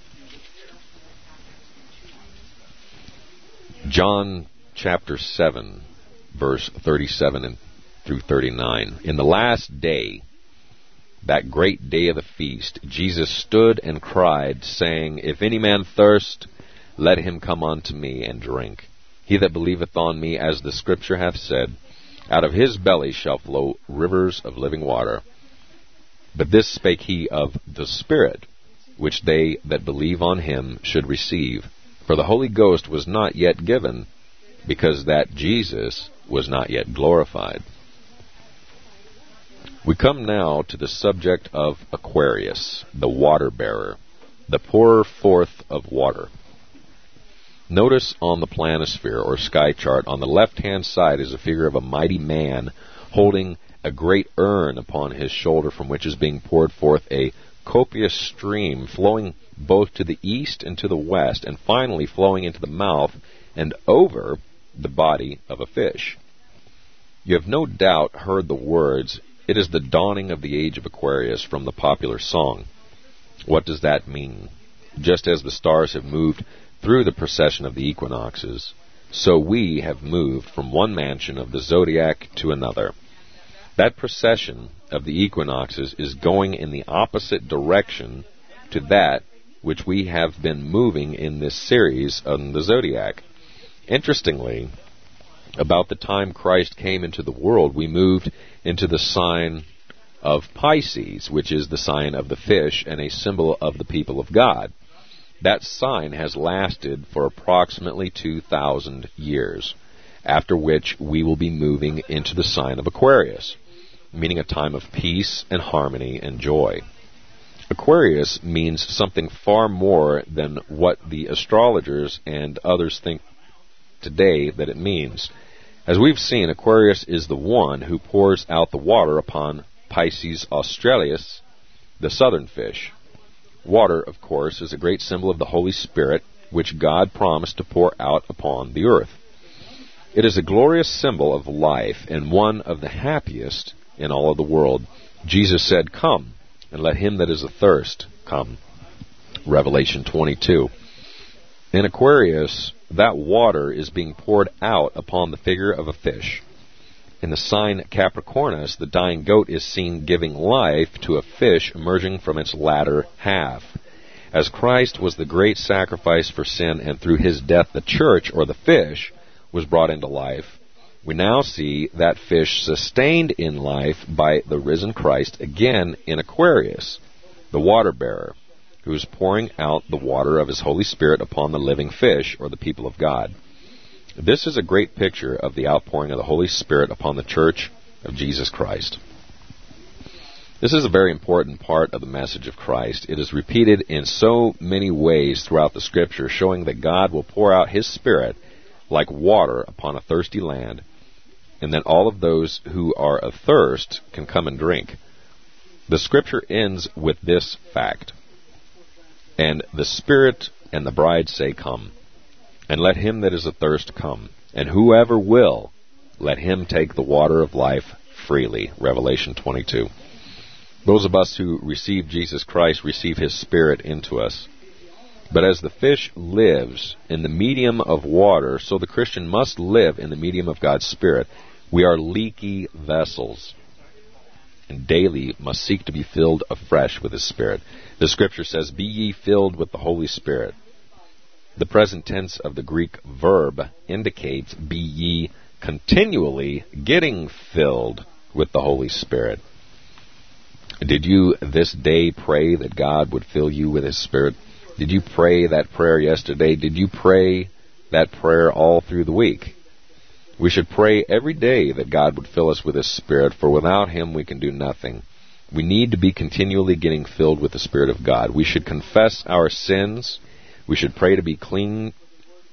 Speaker 2: John chapter seven, verse thirty-seven and through thirty-nine. In the last day, that great day of the feast, Jesus stood and cried, saying, If any man thirst, let him come unto me and drink. He that believeth on me, as the Scripture hath said, out of his belly shall flow rivers of living water. But this spake he of the Spirit, which they that believe on him should receive. For the Holy Ghost was not yet given, because that Jesus was not yet glorified. We come now to the subject of Aquarius, the water-bearer, the pourer forth of water. Notice on the planisphere or sky chart, on the left-hand side is a figure of a mighty man holding a great urn upon his shoulder, from which is being poured forth a copious stream, flowing both to the east and to the west, and finally flowing into the mouth and over the body of a fish. You have no doubt heard the words, It is the dawning of the age of Aquarius, from the popular song. What does that mean? Just as the stars have moved through the procession of the equinoxes, so we have moved from one mansion of the zodiac to another. That procession of the equinoxes is going in the opposite direction to that which we have been moving in this series on the zodiac. Interestingly, about the time Christ came into the world, we moved into the sign of Pisces, which is the sign of the fish and a symbol of the people of God. That sign has lasted for approximately two thousand years, after which we will be moving into the sign of Aquarius, meaning a time of peace and harmony and joy. Aquarius means something far more than what the astrologers and others think today that it means. As we've seen, Aquarius is the one who pours out the water upon Pisces australis, the southern fish. Water, of course, is a great symbol of the Holy Spirit, which God promised to pour out upon the earth. It is a glorious symbol of life, and one of the happiest in all of the world. Jesus said, Come, and let him that is athirst come. Revelation twenty-two. In Aquarius, that water is being poured out upon the figure of a fish. In the sign Capricornus, the dying goat is seen giving life to a fish emerging from its latter half. As Christ was the great sacrifice for sin, and through his death the church, or the fish, was brought into life, we now see that fish sustained in life by the risen Christ, again in Aquarius, the water-bearer, who is pouring out the water of his Holy Spirit upon the living fish, or the people of God. This is a great picture of the outpouring of the Holy Spirit upon the church of Jesus Christ. This is a very important part of the message of Christ. It is repeated in so many ways throughout the Scripture, showing that God will pour out his Spirit like water upon a thirsty land, and that all of those who are athirst can come and drink. The Scripture ends with this fact, And the Spirit and the bride say, Come. And let him that is athirst come, and whoever will, let him take the water of life freely. Revelation twenty-two. Those of us who receive Jesus Christ receive his Spirit into us. But as the fish lives in the medium of water, so the Christian must live in the medium of God's Spirit. We are leaky vessels, and daily must seek to be filled afresh with his Spirit. The Scripture says, Be ye filled with the Holy Spirit. The present tense of the Greek verb indicates, Be ye continually getting filled with the Holy Spirit. Did you this day pray that God would fill you with his Spirit? Did you pray that prayer yesterday? Did you pray that prayer all through the week? We should pray every day that God would fill us with his Spirit, for without him we can do nothing. We need to be continually getting filled with the Spirit of God. We should confess our sins. We should pray to be clean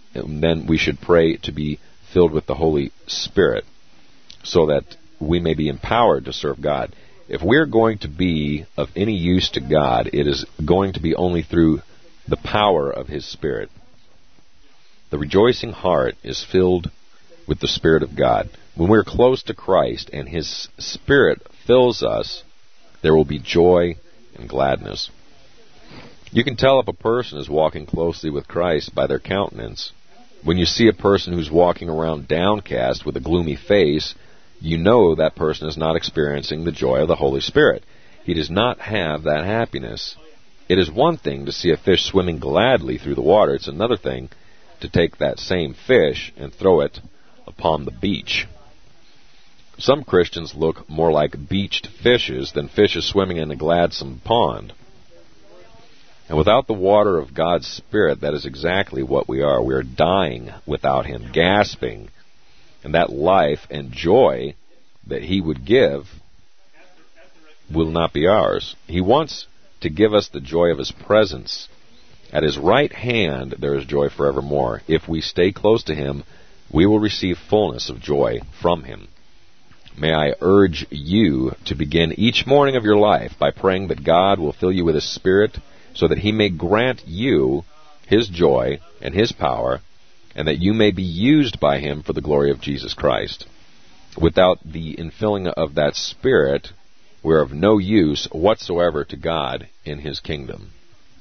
Speaker 2: then we should pray to be filled with the Holy Spirit so that we may be empowered to serve God. If we're going to be of any use to God, it is going to be only through the power of His Spirit. The rejoicing heart is filled with the Spirit of God. When we're close to Christ and His Spirit fills us, there will be joy and gladness. You can tell if a person is walking closely with Christ by their countenance. When you see a person who's walking around downcast with a gloomy face, you know that person is not experiencing the joy of the Holy Spirit. He does not have that happiness. It is one thing to see a fish swimming gladly through the water. It's another thing to take that same fish and throw it upon the beach. Some Christians look more like beached fishes than fishes swimming in a gladsome pond. And without the water of God's Spirit, that is exactly what we are. We are dying without Him, gasping. And that life and joy that He would give will not be ours. He wants to give us the joy of His presence. At His right hand there is joy forevermore. If we stay close to Him, we will receive fullness of joy from Him. May I urge you to begin each morning of your life by praying that God will fill you with His Spirit so that He may grant you His joy and His power, and that you may be used by Him for the glory of Jesus Christ. Without the infilling of that Spirit, we're of no use whatsoever to God in His kingdom.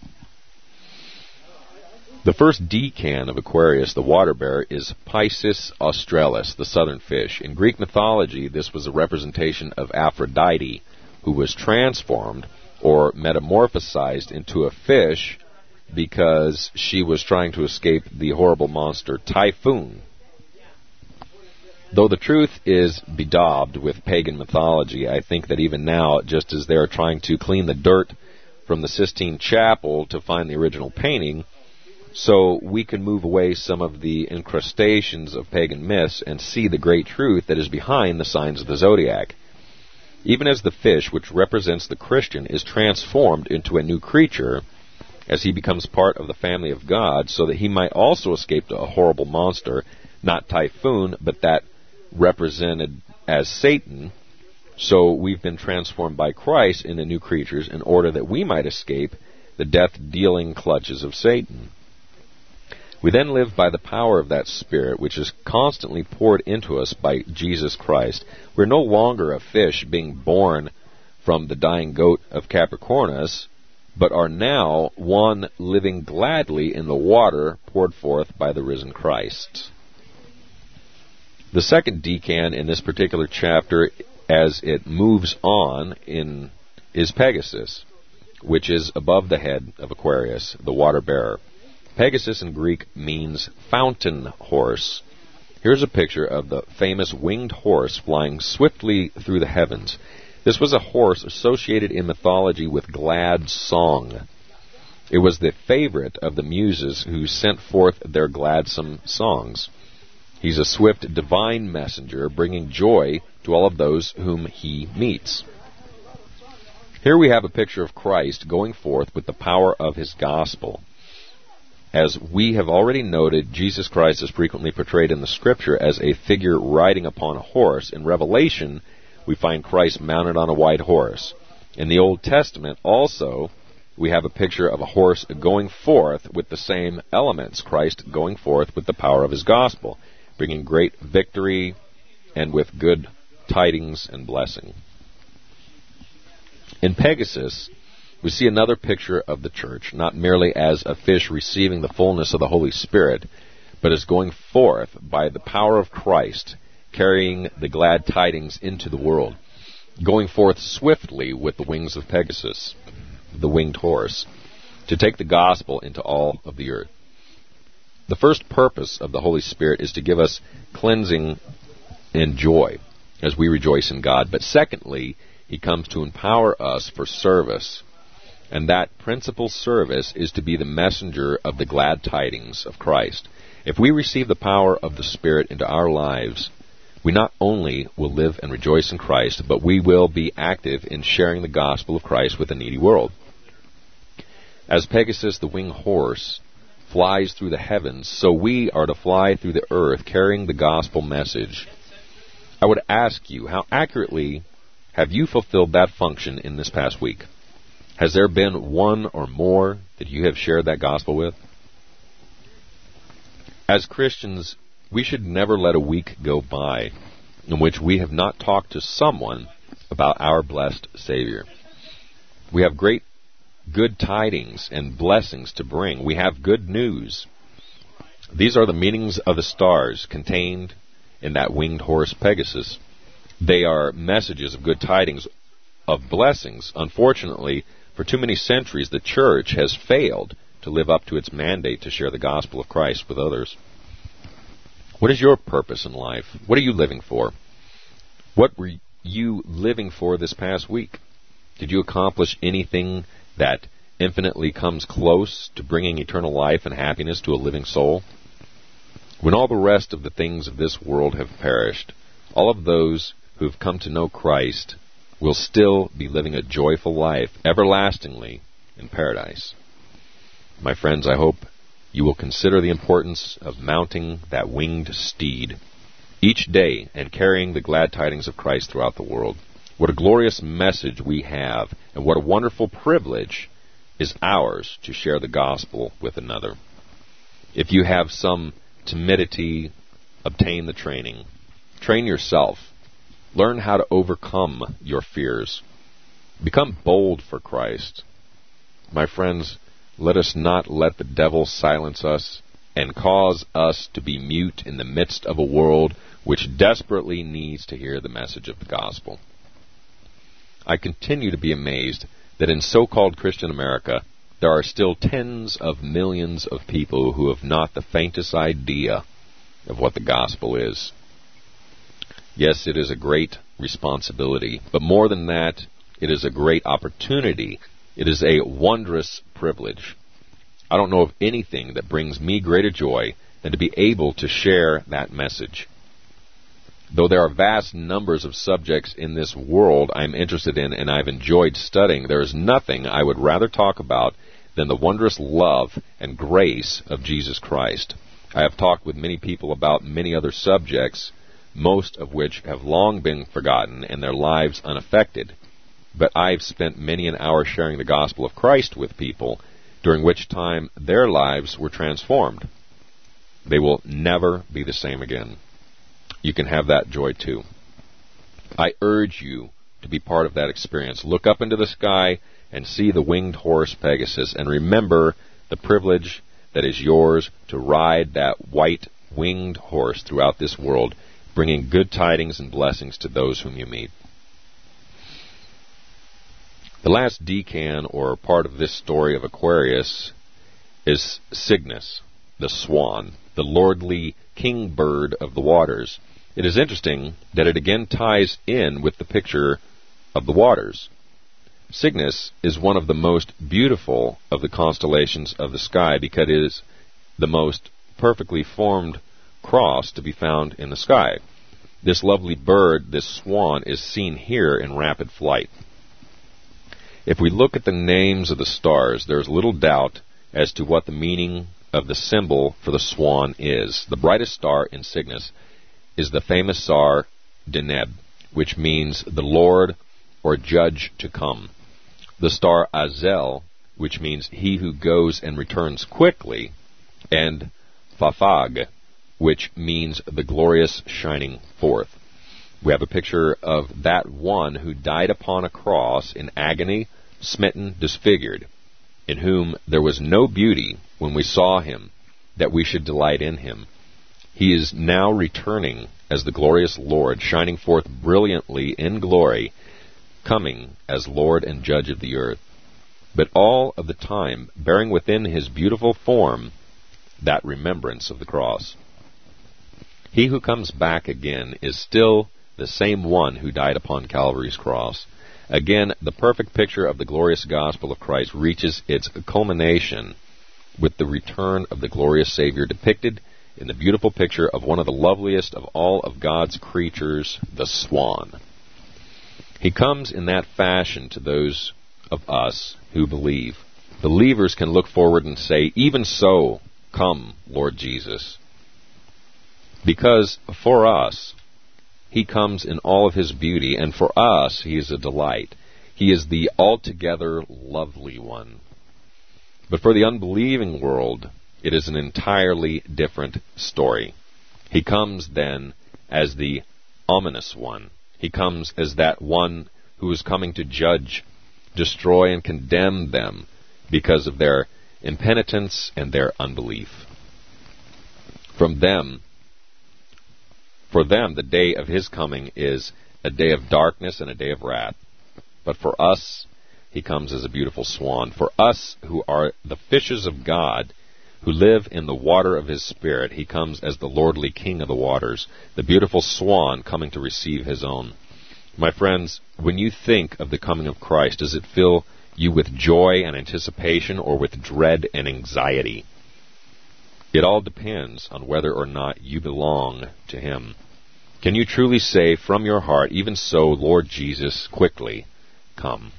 Speaker 2: The first decan of Aquarius, the water bear, is Piscis australis, the southern fish. In Greek mythology, this was a representation of Aphrodite, who was transformed or metamorphosized into a fish because she was trying to escape the horrible monster Typhoon. Though the truth is bedaubed with pagan mythology, I think that even now, just as they're trying to clean the dirt from the Sistine Chapel to find the original painting, so we can move away some of the incrustations of pagan myths and see the great truth that is behind the signs of the zodiac. Even as the fish, which represents the Christian, is transformed into a new creature, as he becomes part of the family of God, so that he might also escape a horrible monster, not Typhoon, but that represented as Satan. So we've been transformed by Christ into new creatures in order that we might escape the death-dealing clutches of Satan. We then live by the power of that Spirit, which is constantly poured into us by Jesus Christ. We're no longer a fish being born from the dying goat of Capricornus, but are now one living gladly in the water poured forth by the risen Christ. The second decan in this particular chapter, as it moves on, in is Pegasus, which is above the head of Aquarius, the water bearer. Pegasus in Greek means fountain horse. Here's a picture of the famous winged horse flying swiftly through the heavens. This was a horse associated in mythology with glad song. It was the favorite of the muses who sent forth their gladsome songs. He's a swift divine messenger, bringing joy to all of those whom he meets. Here we have a picture of Christ going forth with the power of His gospel. As we have already noted, Jesus Christ is frequently portrayed in the Scripture as a figure riding upon a horse. In Revelation, we find Christ mounted on a white horse. In the Old Testament, also, we have a picture of a horse going forth with the same elements, Christ going forth with the power of His gospel, bringing great victory and with good tidings and blessing. In Pegasus, we see another picture of the church, not merely as a fish receiving the fullness of the Holy Spirit, but as going forth by the power of Christ, carrying the glad tidings into the world, going forth swiftly with the wings of Pegasus, the winged horse, to take the gospel into all of the earth. The first purpose of the Holy Spirit is to give us cleansing and joy as we rejoice in God. But secondly, He comes to empower us for service. And that principal service is to be the messenger of the glad tidings of Christ. If we receive the power of the Spirit into our lives, we not only will live and rejoice in Christ, but we will be active in sharing the gospel of Christ with a needy world. As Pegasus, the winged horse, flies through the heavens, so we are to fly through the earth carrying the gospel message. I would ask you, how accurately have you fulfilled that function in this past week? Has there been one or more that you have shared that gospel with? As Christians, we should never let a week go by in which we have not talked to someone about our blessed Savior. We have great good tidings and blessings to bring. We have good news. These are the meanings of the stars contained in that winged horse Pegasus. They are messages of good tidings, of blessings. Unfortunately, for too many centuries, the church has failed to live up to its mandate to share the gospel of Christ with others. What is your purpose in life? What are you living for? What were you living for this past week? Did you accomplish anything that infinitely comes close to bringing eternal life and happiness to a living soul? When all the rest of the things of this world have perished, all of those who have come to know Christ will still be living a joyful life everlastingly in paradise. My friends, I hope you will consider the importance of mounting that winged steed each day and carrying the glad tidings of Christ throughout the world. What a glorious message we have, and what a wonderful privilege is ours to share the gospel with another. If you have some timidity, obtain the training. Train yourself. Learn how to overcome your fears. Become bold for Christ. My friends, let us not let the devil silence us and cause us to be mute in the midst of a world which desperately needs to hear the message of the gospel. I continue to be amazed that in so-called Christian America, there are still tens of millions of people who have not the faintest idea of what the gospel is. Yes, it is a great responsibility, but more than that, it is a great opportunity. It is a wondrous privilege. I don't know of anything that brings me greater joy than to be able to share that message. Though there are vast numbers of subjects in this world I'm interested in and I've enjoyed studying, there is nothing I would rather talk about than the wondrous love and grace of Jesus Christ. I have talked with many people about many other subjects, most of which have long been forgotten and their lives unaffected. But I've spent many an hour sharing the gospel of Christ with people, during which time their lives were transformed. They will never be the same again. You can have that joy too. I urge you to be part of that experience. Look up into the sky and see the winged horse Pegasus, and remember the privilege that is yours to ride that white winged horse throughout this world, bringing good tidings and blessings to those whom you meet. The last decan, or part of this story of Aquarius, is Cygnus, the swan, the lordly king bird of the waters. It is interesting that it again ties in with the picture of the waters. Cygnus is one of the most beautiful of the constellations of the sky because it is the most perfectly formed cross to be found in the sky. This lovely bird, this swan, is seen here in rapid flight. If we look at the names of the stars, there is little doubt as to what the meaning of the symbol for the swan is. The brightest star in Cygnus is the famous star Deneb, which means the Lord or judge to come. The star Azel, which means he who goes and returns quickly, and Phafag, which means the glorious shining forth. We have a picture of that one who died upon a cross in agony, smitten, disfigured, in whom there was no beauty when we saw him, that we should delight in him. He is now returning as the glorious Lord, shining forth brilliantly in glory, coming as Lord and Judge of the earth, but all of the time bearing within his beautiful form that remembrance of the cross. He who comes back again is still the same one who died upon Calvary's cross. Again, the perfect picture of the glorious gospel of Christ reaches its culmination with the return of the glorious Savior depicted in the beautiful picture of one of the loveliest of all of God's creatures, the swan. He comes in that fashion to those of us who believe. Believers can look forward and say, "Even so, Come, Lord Jesus. Because for us, he comes in all of his beauty, and for us, he is a delight. He is the altogether lovely one. But for the unbelieving world, it is an entirely different story. He comes then as the ominous one. He comes as that one who is coming to judge, destroy, and condemn them because of their impenitence and their unbelief. From them, for them, the day of his coming is a day of darkness and a day of wrath. But for us, he comes as a beautiful swan. For us who are the fishes of God, who live in the water of his Spirit, he comes as the lordly King of the waters, the beautiful swan coming to receive his own. My friends, when you think of the coming of Christ, does it fill you with joy and anticipation or with dread and anxiety? It all depends on whether or not you belong to him. Can you truly say from your heart, even so, Lord Jesus, quickly come?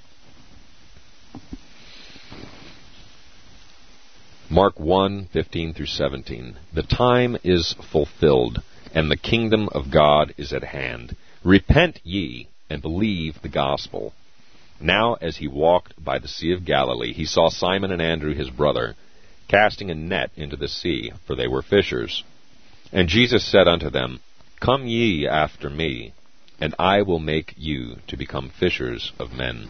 Speaker 2: Mark one, fifteen through seventeen. The time is fulfilled, and the kingdom of God is at hand. Repent ye, and believe the gospel. Now as he walked by the Sea of Galilee, he saw Simon and Andrew his brother, casting a net into the sea, for they were fishers. And Jesus said unto them, Come ye after me, and I will make you to become fishers of men.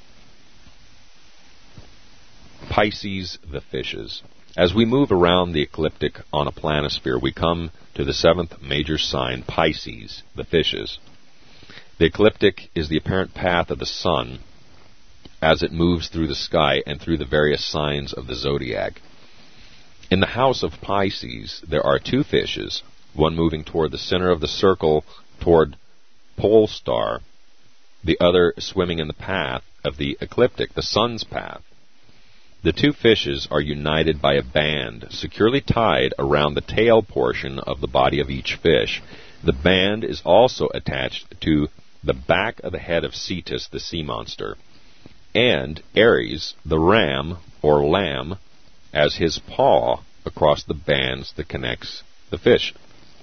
Speaker 2: Pisces, the fishes. As we move around the ecliptic on a planisphere, we come to the seventh major sign, Pisces, the fishes. The ecliptic is the apparent path of the sun as it moves through the sky and through the various signs of the zodiac. In the house of Pisces, there are two fishes, one moving toward the center of the circle toward pole star, the other swimming in the path of the ecliptic, the sun's path. The two fishes are united by a band securely tied around the tail portion of the body of each fish. The band is also attached to the back of the head of Cetus, the sea monster, and Aries, the ram or lamb, as his paw across the bands that connects the fish.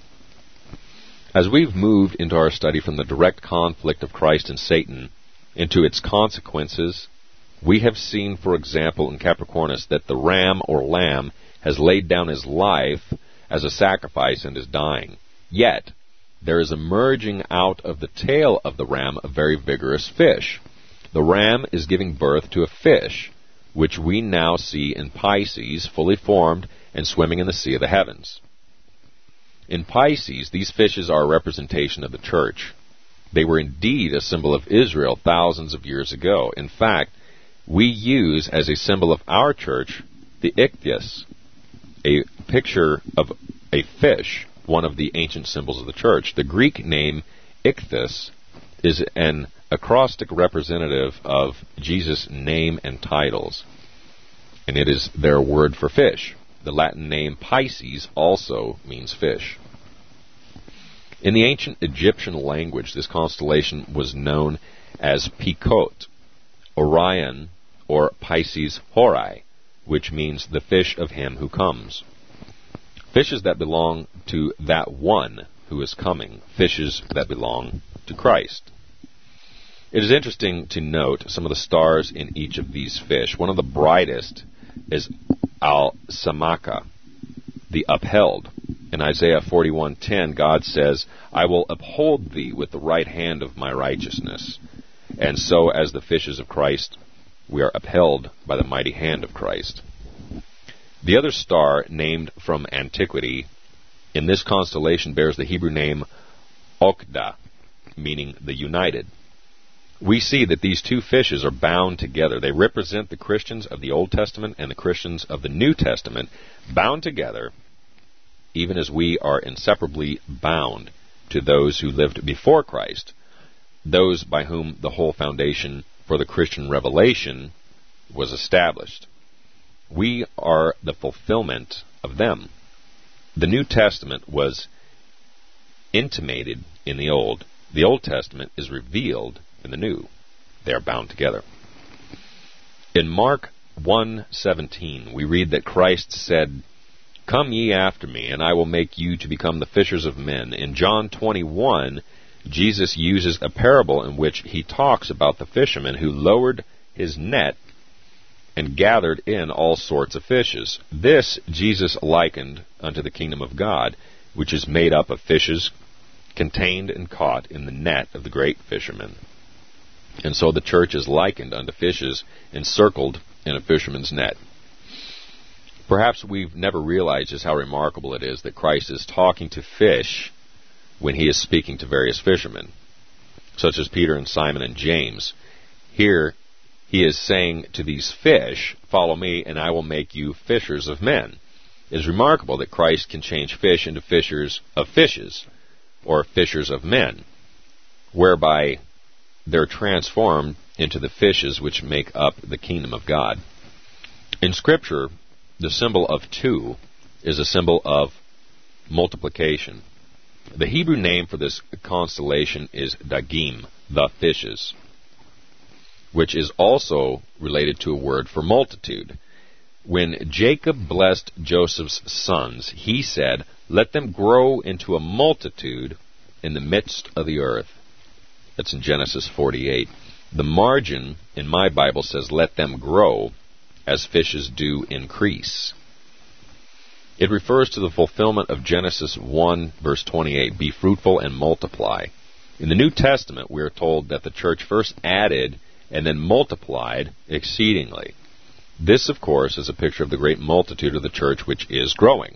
Speaker 2: As we've moved into our study from the direct conflict of Christ and Satan into its consequences, we have seen, for example, in Capricornus, that the ram or lamb has laid down his life as a sacrifice and is dying. Yet, there is emerging out of the tail of the ram a very vigorous fish. The ram is giving birth to a fish, which we now see in Pisces, fully formed and swimming in the sea of the heavens. In Pisces, these fishes are a representation of the church. They were indeed a symbol of Israel thousands of years ago. In fact, we use as a symbol of our church the ichthys, a picture of a fish, one of the ancient symbols of the church. The Greek name ichthys is an acrostic representative of Jesus' name and titles, and it is their word for fish. The Latin name Pisces also means fish. In the ancient Egyptian language, this constellation was known as Pikot, Orion, or Pisces Horai, which means the fish of him who comes. Fishes that belong to that one who is coming, fishes that belong to Christ. It is interesting to note some of the stars in each of these fish. One of the brightest is Al-Samaka, the upheld. In Isaiah forty-one ten, God says, I will uphold thee with the right hand of my righteousness. And so, as the fishes of Christ, we are upheld by the mighty hand of Christ. The other star, named from antiquity, in this constellation bears the Hebrew name Okda, meaning the united. We see that these two fishes are bound together. They represent the Christians of the Old Testament and the Christians of the New Testament, bound together, even as we are inseparably bound to those who lived before Christ, those by whom the whole foundation for the Christian revelation was established. We are the fulfillment of them. The New Testament was intimated in the Old. The Old Testament is revealed in the New. They are bound together. In Mark one seventeen, we read that Christ said, Come ye after me, and I will make you to become the fishers of men. In John twenty-one, Jesus uses a parable in which he talks about the fisherman who lowered his net and gathered in all sorts of fishes. This Jesus likened unto the kingdom of God, which is made up of fishes contained and caught in the net of the great fisherman. And so the church is likened unto fishes encircled in a fisherman's net. Perhaps we've never realized just how remarkable it is that Christ is talking to fish when he is speaking to various fishermen, such as Peter and Simon and James. Here, he is saying to these fish, follow me, and I will make you fishers of men. It is remarkable that Christ can change fish into fishers of fishes, or fishers of men, whereby they're transformed into the fishes which make up the kingdom of God. In Scripture, the symbol of two is a symbol of multiplication. The Hebrew name for this constellation is Dagim, the fishes, which is also related to a word for multitude. When Jacob blessed Joseph's sons, he said, let them grow into a multitude in the midst of the earth. That's in Genesis forty-eight. The margin in my Bible says, let them grow as fishes do increase. It refers to the fulfillment of Genesis one, verse twenty-eight, be fruitful and multiply. In the New Testament, we are told that the church first added and then multiplied exceedingly. This, of course, is a picture of the great multitude of the church which is growing.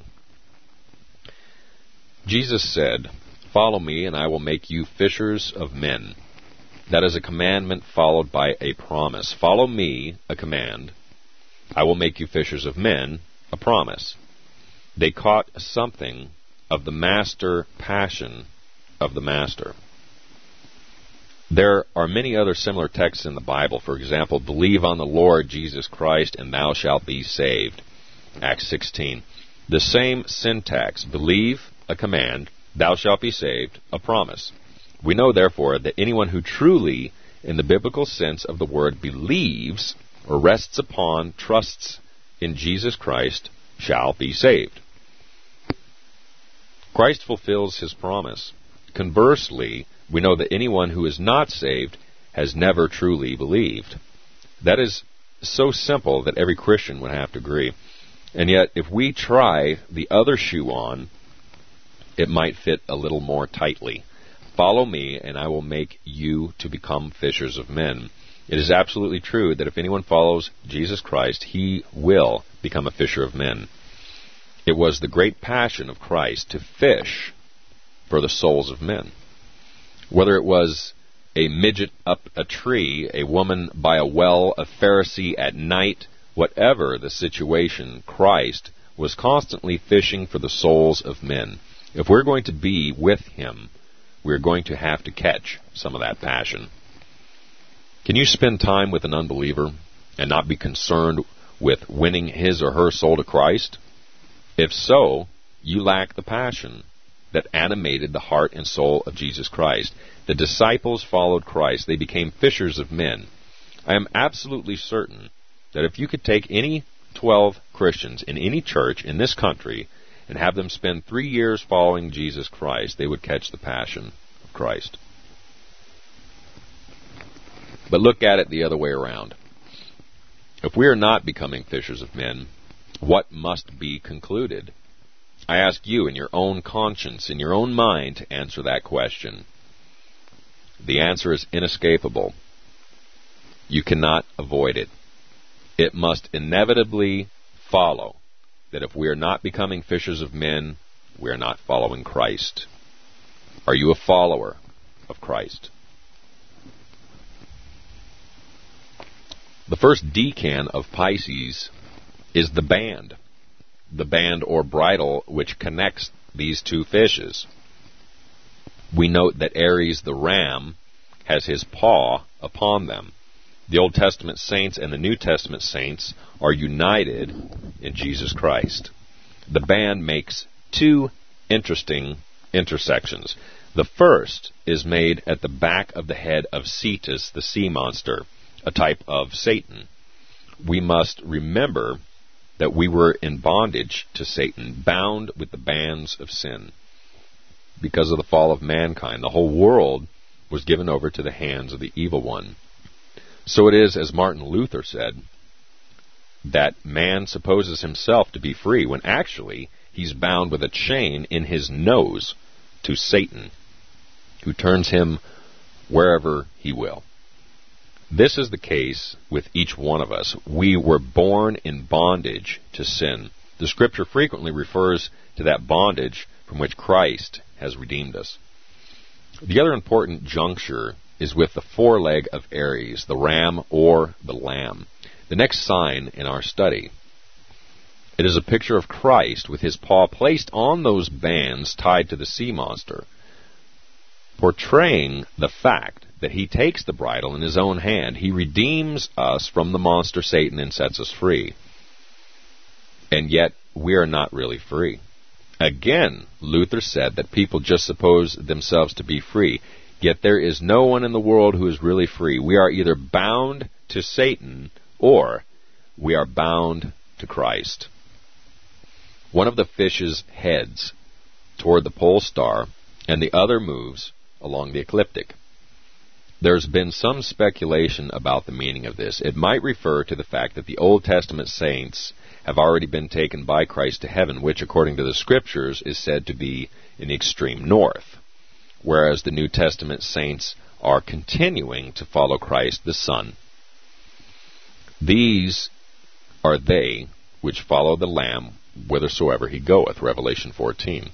Speaker 2: Jesus said, follow me, and I will make you fishers of men. That is a commandment followed by a promise. Follow me, a command. I will make you fishers of men, a promise. They caught something of the master passion of the master. There are many other similar texts in the Bible. For example, believe on the Lord Jesus Christ, and thou shalt be saved. Acts sixteen. The same syntax, believe, a command, thou shalt be saved, a promise. We know, therefore, that anyone who truly, in the biblical sense of the word, believes or rests upon, trusts in Jesus Christ, shall be saved. Christ fulfills his promise. Conversely, we know that anyone who is not saved has never truly believed. That is so simple that every Christian would have to agree. And yet, if we try the other shoe on, it might fit a little more tightly. Follow me, and I will make you to become fishers of men. It is absolutely true that if anyone follows Jesus Christ, he will become a fisher of men. It was the great passion of Christ to fish for the souls of men. Whether it was a midget up a tree, a woman by a well, a Pharisee at night, whatever the situation, Christ was constantly fishing for the souls of men. If we're going to be with him, we're going to have to catch some of that passion. Can you spend time with an unbeliever and not be concerned with winning his or her soul to Christ? If so, you lack the passion that animated the heart and soul of Jesus Christ. The disciples followed Christ. They became fishers of men. I am absolutely certain that if you could take any twelve Christians in any church in this country and have them spend three years following Jesus Christ, they would catch the passion of Christ. But look at it the other way around. If we are not becoming fishers of men, what must be concluded? I ask you in your own conscience, in your own mind, to answer that question. The answer is inescapable. You cannot avoid it. It must inevitably follow that if we are not becoming fishers of men, we are not following Christ. Are you a follower of Christ? The first decan of Pisces is the band. The band or bridle which connects these two fishes. We note that Aries the ram has his paw upon them. The Old Testament saints and the New Testament saints are united in Jesus Christ. The band makes two interesting intersections. The first is made at the back of the head of Cetus, the sea monster, a type of Satan. We must remember that we were in bondage to Satan, bound with the bands of sin. Because of the fall of mankind, the whole world was given over to the hands of the evil one. So it is, as Martin Luther said, that man supposes himself to be free, when actually he's bound with a chain in his nose to Satan, who turns him wherever he will. This is the case with each one of us. We were born in bondage to sin. The Scripture frequently refers to that bondage from which Christ has redeemed us. The other important juncture is with the foreleg of Aries, the ram or the lamb. The next sign in our study. It is a picture of Christ with his paw placed on those bands tied to the sea monster, portraying the fact that he takes the bridle in his own hand. He redeems us from the monster Satan and sets us free. And yet, we are not really free. Again, Luther said that people just suppose themselves to be free, yet there is no one in the world who is really free. We are either bound to Satan or we are bound to Christ. One of the fish's heads toward the pole star, and the other moves along the ecliptic. There's been some speculation about the meaning of this. It might refer to the fact that the Old Testament saints have already been taken by Christ to heaven, which, according to the Scriptures, is said to be in the extreme north, whereas the New Testament saints are continuing to follow Christ the Son. These are they which follow the Lamb whithersoever he goeth, Revelation fourteen.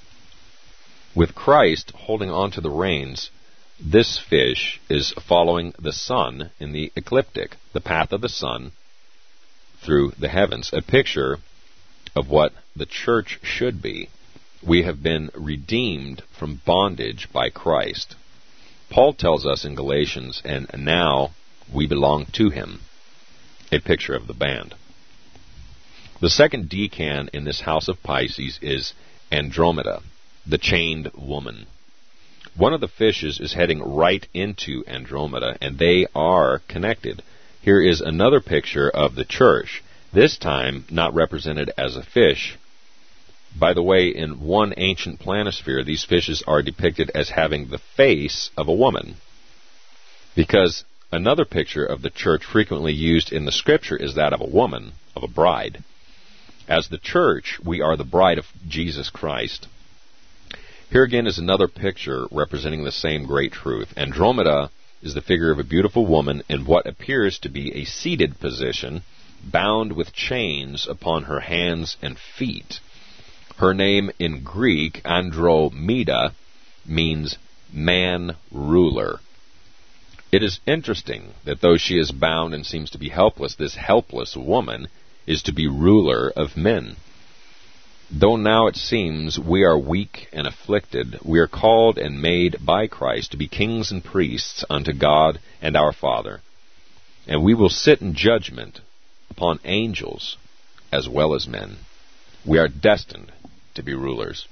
Speaker 2: With Christ holding on to the reins, this fish is following the sun in the ecliptic, the path of the sun through the heavens, a picture of what the church should be. We have been redeemed from bondage by Christ. Paul tells us in Galatians, and now we belong to him, a picture of the band. The second decan in this house of Pisces is Andromeda, the chained woman. One of the fishes is heading right into Andromeda, and they are connected. Here is another picture of the church, this time not represented as a fish. By the way, in one ancient planisphere, these fishes are depicted as having the face of a woman, because another picture of the church frequently used in the Scripture is that of a woman, of a bride. As the church, we are the bride of Jesus Christ. Here again is another picture representing the same great truth. Andromeda is the figure of a beautiful woman in what appears to be a seated position, bound with chains upon her hands and feet. Her name in Greek, Andromeda, means man-ruler. It is interesting that though she is bound and seems to be helpless, this helpless woman is to be ruler of men. Though now it seems we are weak and afflicted, we are called and made by Christ to be kings and priests unto God and our Father. And we will sit in judgment upon angels as well as men. We are destined to be rulers.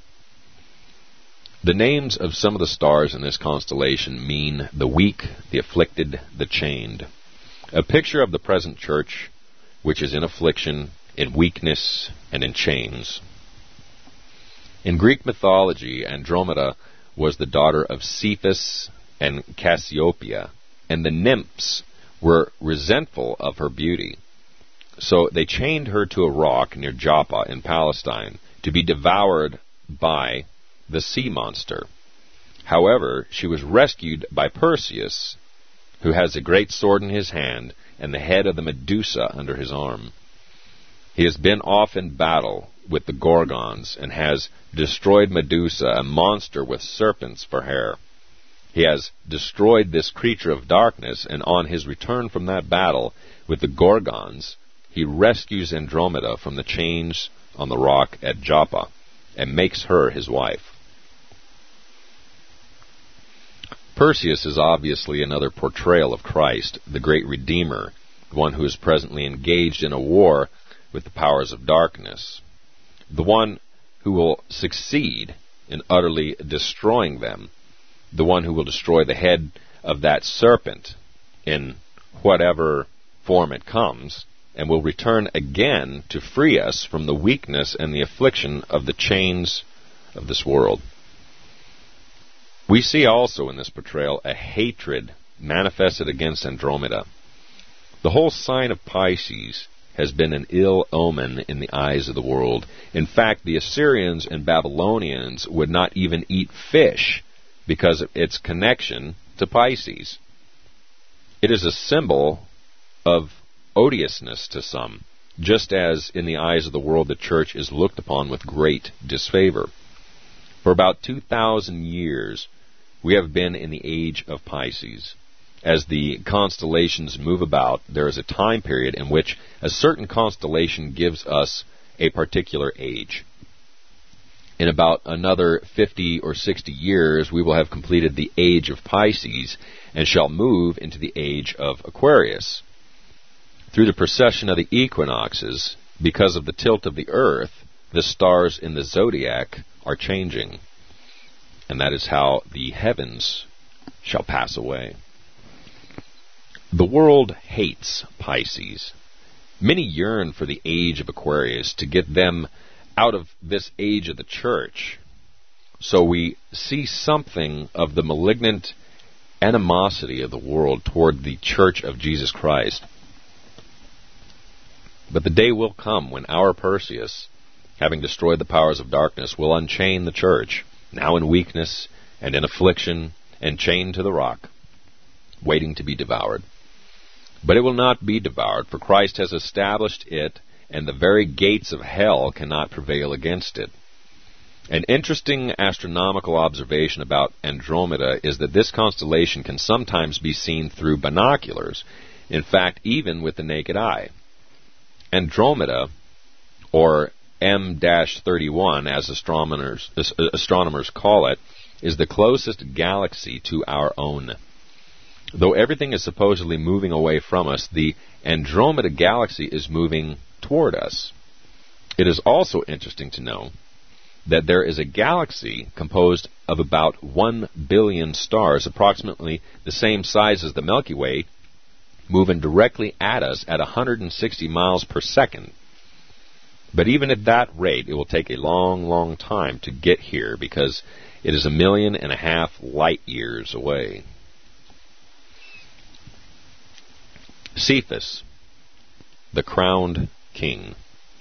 Speaker 2: The names of some of the stars in this constellation mean the weak, the afflicted, the chained. A picture of the present church, which is in affliction, in weakness, and in chains. In Greek mythology, Andromeda was the daughter of Cephas and Cassiopeia, and the nymphs were resentful of her beauty. So they chained her to a rock near Joppa in Palestine to be devoured by the sea monster. However, she was rescued by Perseus, who has a great sword in his hand and the head of the Medusa under his arm. He has been off in battle with the Gorgons and has destroyed Medusa, a monster with serpents for hair. He has destroyed this creature of darkness, and on his return from that battle with the Gorgons, he rescues Andromeda from the chains on the rock at Joppa and makes her his wife. Perseus is obviously another portrayal of Christ, the great Redeemer, the one who is presently engaged in a war with the powers of darkness, the one who will succeed in utterly destroying them, the one who will destroy the head of that serpent in whatever form it comes, and will return again to free us from the weakness and the affliction of the chains of this world. We see also in this portrayal a hatred manifested against Andromeda. The whole sign of Pisces has been an ill omen in the eyes of the world. In fact, the Assyrians and Babylonians would not even eat fish because of its connection to Pisces. It is a symbol of odiousness to some, just as in the eyes of the world the church is looked upon with great disfavor. For about two thousand years, we have been in the age of Pisces. As the constellations move about, there is a time period in which a certain constellation gives us a particular age. In about another fifty or sixty years, we will have completed the age of Pisces and shall move into the age of Aquarius. Through the precession of the equinoxes, because of the tilt of the earth, the stars in the zodiac are changing. And that is how the heavens shall pass away. The world hates Pisces. Many yearn for the age of Aquarius to get them out of this age of the church. So we see something of the malignant animosity of the world toward the Church of Jesus Christ. But the day will come when our Perseus, having destroyed the powers of darkness, will unchain the church, now in weakness and in affliction and chained to the rock, waiting to be devoured. But it will not be devoured, for Christ has established it, and the very gates of hell cannot prevail against it. An interesting astronomical observation about Andromeda is that this constellation can sometimes be seen through binoculars, in fact, even with the naked eye. Andromeda, or M thirty-one, as astronomers, astronomers call it, is the closest galaxy to our own. Though everything is supposedly moving away from us, the Andromeda galaxy is moving toward us. It is also interesting to know that there is a galaxy composed of about one billion stars, approximately the same size as the Milky Way, moving directly at us at one hundred sixty miles per second. But even at that rate, it will take a long, long time to get here because it is a million and a half light years away. Cephus, the crowned king.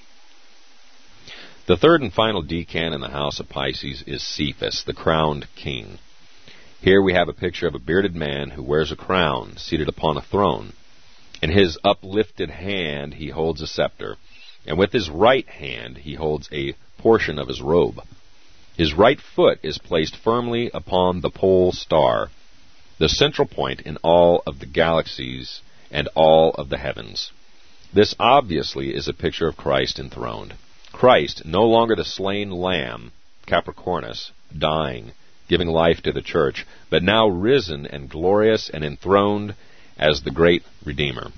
Speaker 2: The third and final decan in the house of Pisces is Cephus, the crowned king. Here we have a picture of a bearded man who wears a crown, seated upon a throne. In his uplifted hand he holds a scepter, and with his right hand he holds a portion of his robe. His right foot is placed firmly upon the pole star, the central point in all of the galaxies and all of the heavens. This obviously is a picture of Christ enthroned. Christ, no longer the slain lamb, Capricornus, dying, giving life to the church, but now risen and glorious and enthroned as the great Redeemer.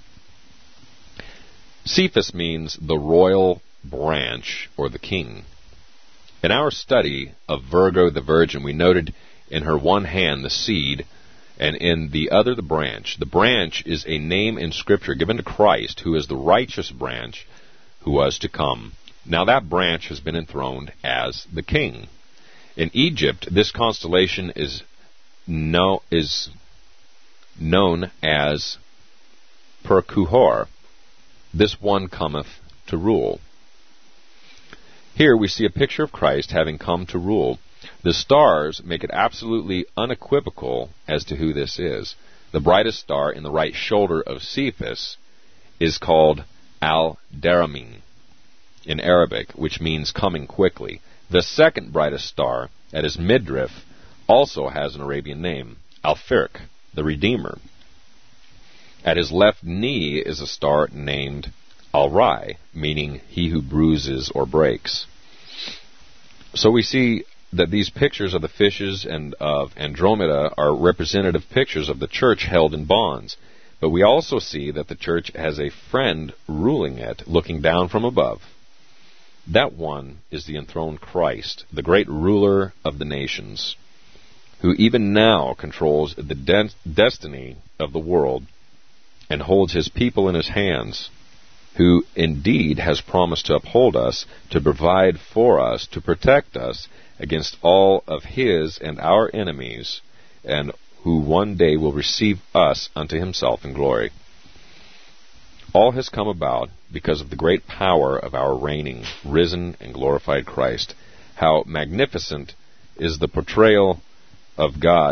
Speaker 2: Cephus means the royal branch or the king. In our study of Virgo the Virgin, we noted in her one hand the seed, and in the other the branch. The branch is a name in Scripture given to Christ, who is the righteous branch who was to come. Now that branch has been enthroned as the king. In Egypt, this constellation is, no, is known as Perkuhor. This one cometh to rule. Here we see a picture of Christ having come to rule. The stars make it absolutely unequivocal as to who this is. The brightest star in the right shoulder of Cephus is called Al-Daramin in Arabic, which means coming quickly. The second brightest star at his midriff also has an Arabian name, Al-Firq, the Redeemer. At his left knee is a star named Al-Rai, meaning he who bruises or breaks. So we see that these pictures of the fishes and of Andromeda are representative pictures of the church held in bonds. But we also see that the church has a friend ruling it, looking down from above. That one is the enthroned Christ, the great ruler of the nations, who even now controls the de- destiny of the world and holds his people in his hands. who indeed has promised to uphold us, to provide for us, to protect us against all of his and our enemies, and who one day will receive us unto himself in glory. All has come about because of the great power of our reigning, risen, and glorified Christ. How magnificent is the portrayal of God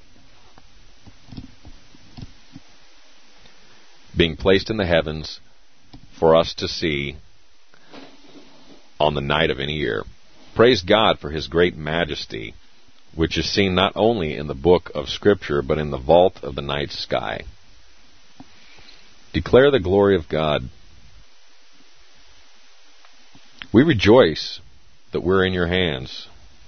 Speaker 2: being placed in the heavens for us to see on the night of any year. Praise God for his great majesty, which is seen not only in the book of Scripture, but in the vault of the night sky. Declare the glory of God. We rejoice that we're in your hands.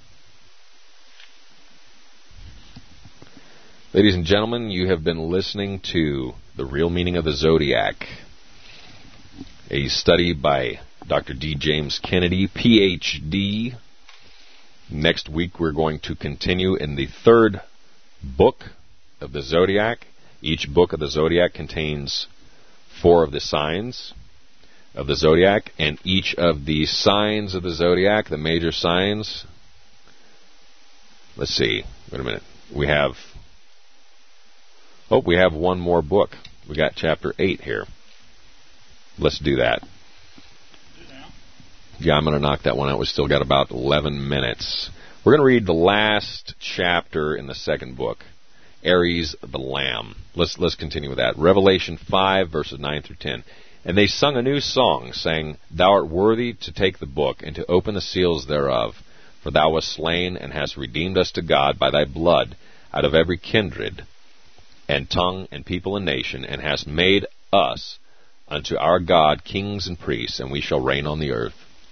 Speaker 2: Ladies and gentlemen, you have been listening to The Real Meaning of the Zodiac, a study by Doctor D. James Kennedy, P H D. Next week we're going to continue in the third book of the Zodiac. Each book of the Zodiac contains four of the signs of the Zodiac, and each of the signs of the Zodiac, the major signs, let's see, wait a minute, we have, oh, we have one more book. We got chapter eight here. Let's do that. Yeah, I'm going to knock that one out. We've still got about eleven minutes. We're going to read the last chapter in the second book, Aries the Lamb. Let's let's continue with that. Revelation five, verses nine through ten. And they sung a new song, saying, Thou art worthy to take the book, and to open the seals thereof. For thou wast slain, and hast redeemed us to God by thy blood, out of every kindred, and tongue, and people, and nation, and hast made us unto our God kings and priests, and we shall reign on the earth.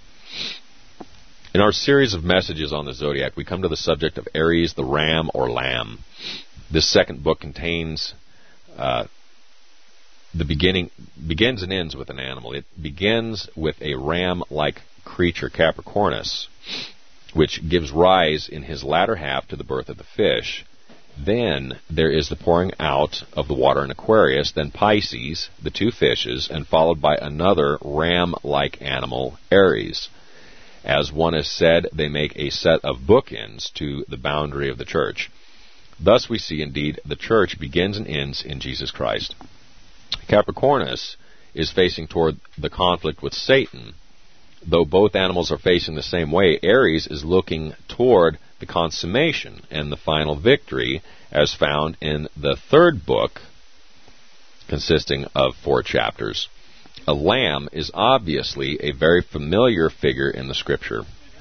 Speaker 2: In our series of messages on the Zodiac, we come to the subject of Aries the Ram or Lamb. This second book contains uh, the beginning, begins and ends with an animal. It begins with a ram-like creature, Capricornus, which gives rise in his latter half to the birth of the fish. Then there is the pouring out of the water in Aquarius, then Pisces, the two fishes, and followed by another ram-like animal, Aries. As one has said, they make a set of bookends to the boundary of the church. Thus we see, indeed, the church begins and ends in Jesus Christ. Capricornus is facing toward the conflict with Satan. Though both animals are facing the same way, Aries is looking toward the consummation and the final victory, as found in the third book, consisting of four chapters. A lamb is obviously a very familiar figure in the Scripture.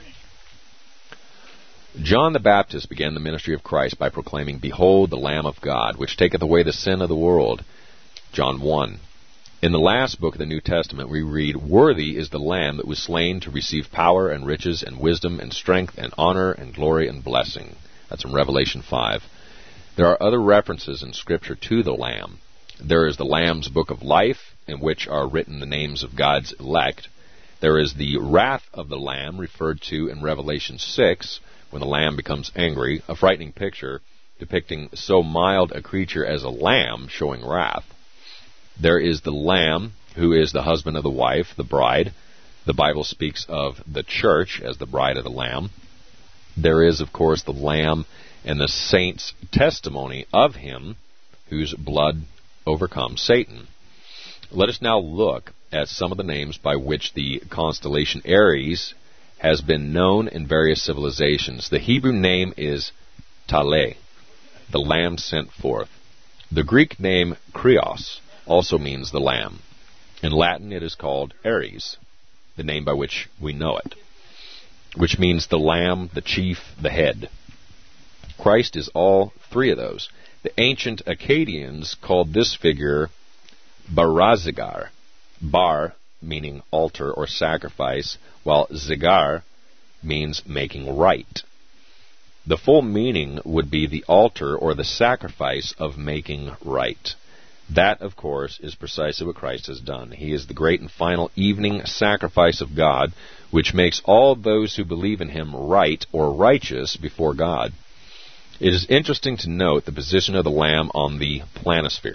Speaker 2: John the Baptist began the ministry of Christ by proclaiming, Behold, the Lamb of God, which taketh away the sin of the world. John one. In the last book of the New Testament, we read, Worthy is the Lamb that was slain to receive power and riches and wisdom and strength and honor and glory and blessing. That's in Revelation five. There are other references in Scripture to the Lamb. There is the Lamb's Book of Life, in which are written the names of God's elect. There is the wrath of the Lamb, referred to in Revelation six, when the Lamb becomes angry, a frightening picture depicting so mild a creature as a lamb showing wrath. There is the Lamb, who is the husband of the wife, the bride. The Bible speaks of the church as the bride of the Lamb. There is, of course, the Lamb and the saints' testimony of him, whose blood overcomes Satan. Let us now look at some of the names by which the constellation Aries has been known in various civilizations. The Hebrew name is Taleh, the Lamb sent forth. The Greek name Krios also means the Lamb. In Latin it is called Aries, the name by which we know it, which means the Lamb, the chief, the head. Christ is all three of those. The ancient Akkadians called this figure Bar-Zigar, Bar meaning altar or sacrifice, while Zigar means making right. The full meaning would be the altar or the sacrifice of making right. That, of course, is precisely what Christ has done. He is the great and final evening sacrifice of God, which makes all those who believe in him right or righteous before God. It is interesting to note the position of the Lamb on the planisphere.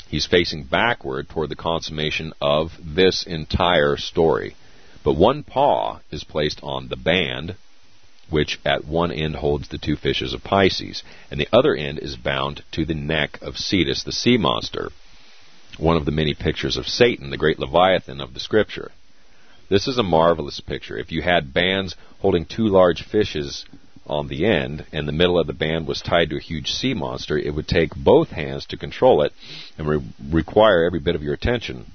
Speaker 2: He's facing backward toward the consummation of this entire story. But one paw is placed on the band, which at one end holds the two fishes of Pisces, and the other end is bound to the neck of Cetus, the sea monster, one of the many pictures of Satan, the great Leviathan of the Scripture. This is a marvelous picture. If you had bands holding two large fishes on the end, and the middle of the band was tied to a huge sea monster, it would take both hands to control it and re- require every bit of your attention.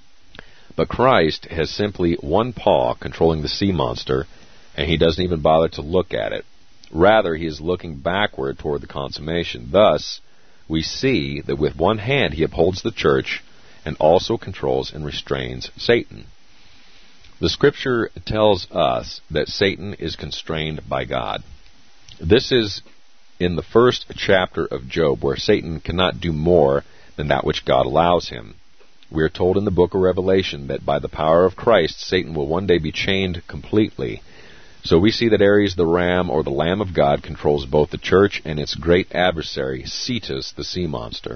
Speaker 2: But Christ has simply one paw controlling the sea monster, and he doesn't even bother to look at it. Rather, he is looking backward toward the consummation. Thus, we see that with one hand he upholds the church and also controls and restrains Satan. The Scripture tells us that Satan is constrained by God. This is in the first chapter of Job, where Satan cannot do more than that which God allows him. We are told in the book of Revelation that by the power of Christ, Satan will one day be chained completely. So we see that Aries the ram, or the Lamb of God, controls both the church and its great adversary, Cetus, the sea monster.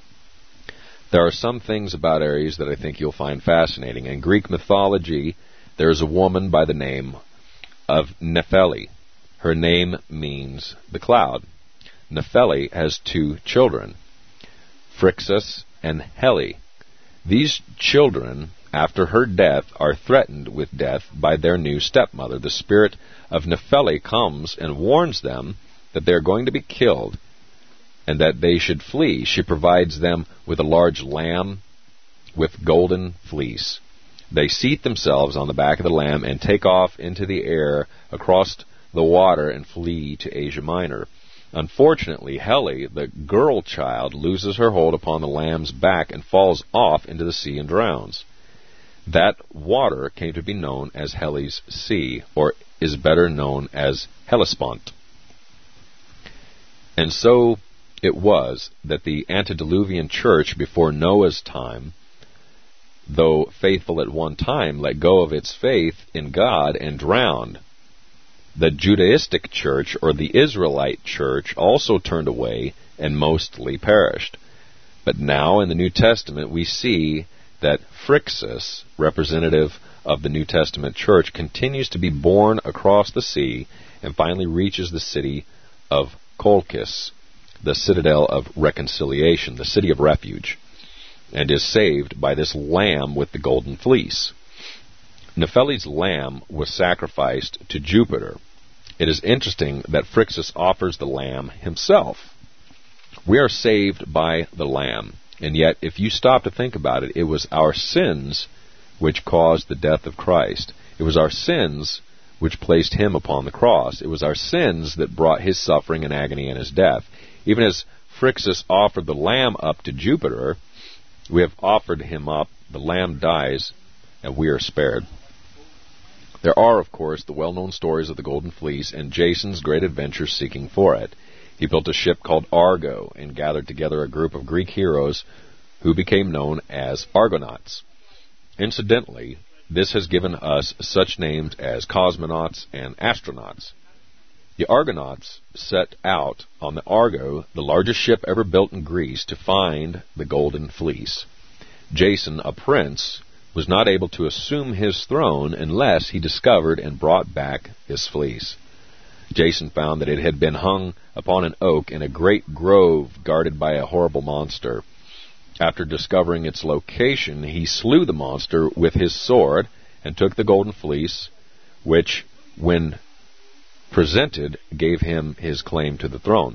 Speaker 2: There are some things about Aries that I think you'll find fascinating. In Greek mythology, there is a woman by the name of Nephele. Her name means the cloud. Nephele has two children, Phrixus and Helle. These children, after her death, are threatened with death by their new stepmother. The spirit of Nephele comes and warns them that they are going to be killed and that they should flee. She provides them with a large lamb with golden fleece. They seat themselves on the back of the lamb and take off into the air across the water and flee to Asia Minor. Unfortunately, Helle, the girl child, loses her hold upon the lamb's back and falls off into the sea and drowns. That water came to be known as Helle's Sea, or is better known as Hellespont. And so it was that the antediluvian church before Noah's time, though faithful at one time, let go of its faith in God and drowned. The Judaistic church, or the Israelite church, also turned away and mostly perished. But now in the New Testament we see that Phrixus, representative of the New Testament church, continues to be borne across the sea and finally reaches the city of Colchis, the citadel of reconciliation, the city of refuge, and is saved by this lamb with the golden fleece. Nephele's lamb was sacrificed to Jupiter. It is interesting that Phrixus offers the lamb himself. We are saved by the lamb, and yet if you stop to think about it, it was our sins which caused the death of Christ. It was our sins which placed him upon the cross. It was our sins that brought his suffering and agony and his death. Even as Phrixus offered the lamb up to Jupiter, we have offered him up, the lamb dies, and we are spared. There are, of course, the well-known stories of the Golden Fleece and Jason's great adventure seeking for it. He built a ship called Argo and gathered together a group of Greek heroes who became known as Argonauts. Incidentally, this has given us such names as cosmonauts and astronauts. The Argonauts set out on the Argo, the largest ship ever built in Greece, to find the Golden Fleece. Jason, a prince, was not able to assume his throne unless he discovered and brought back his fleece. Jason found that it had been hung upon an oak in a great grove guarded by a horrible monster. After discovering its location, he slew the monster with his sword and took the Golden Fleece, which, when presented, gave him his claim to the throne.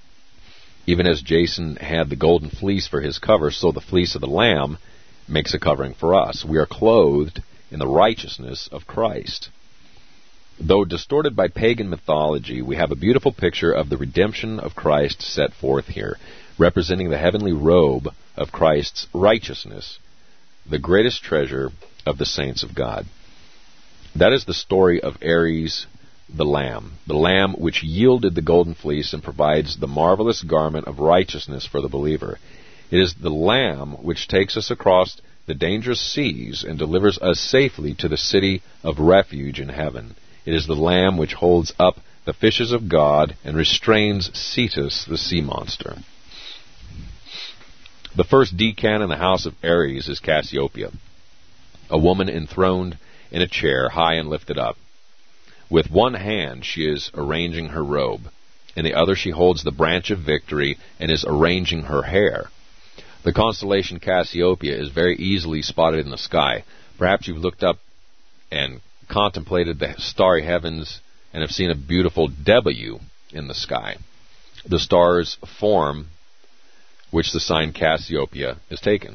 Speaker 2: Even as Jason had the Golden Fleece for his cover, so the fleece of the Lamb makes a covering for us. We are clothed in the righteousness of Christ. Though distorted by pagan mythology, we have a beautiful picture of the redemption of Christ set forth here, representing the heavenly robe of Christ's righteousness, the greatest treasure of the saints of God. That is the story of Aries the Lamb, the Lamb which yielded the Golden Fleece and provides the marvelous garment of righteousness for the believer. It is the Lamb which takes us across the dangerous seas and delivers us safely to the city of refuge in heaven. It is the Lamb which holds up the fishes of God and restrains Cetus, the sea monster. The first decan in the house of Aries is Cassiopeia, a woman enthroned in a chair high and lifted up. With one hand she is arranging her robe. In the other she holds the branch of victory and is arranging her hair. The constellation Cassiopeia is very easily spotted in the sky. Perhaps you've looked up and contemplated the starry heavens and have seen a beautiful W in the sky. The star's form, which the sign Cassiopeia is taken.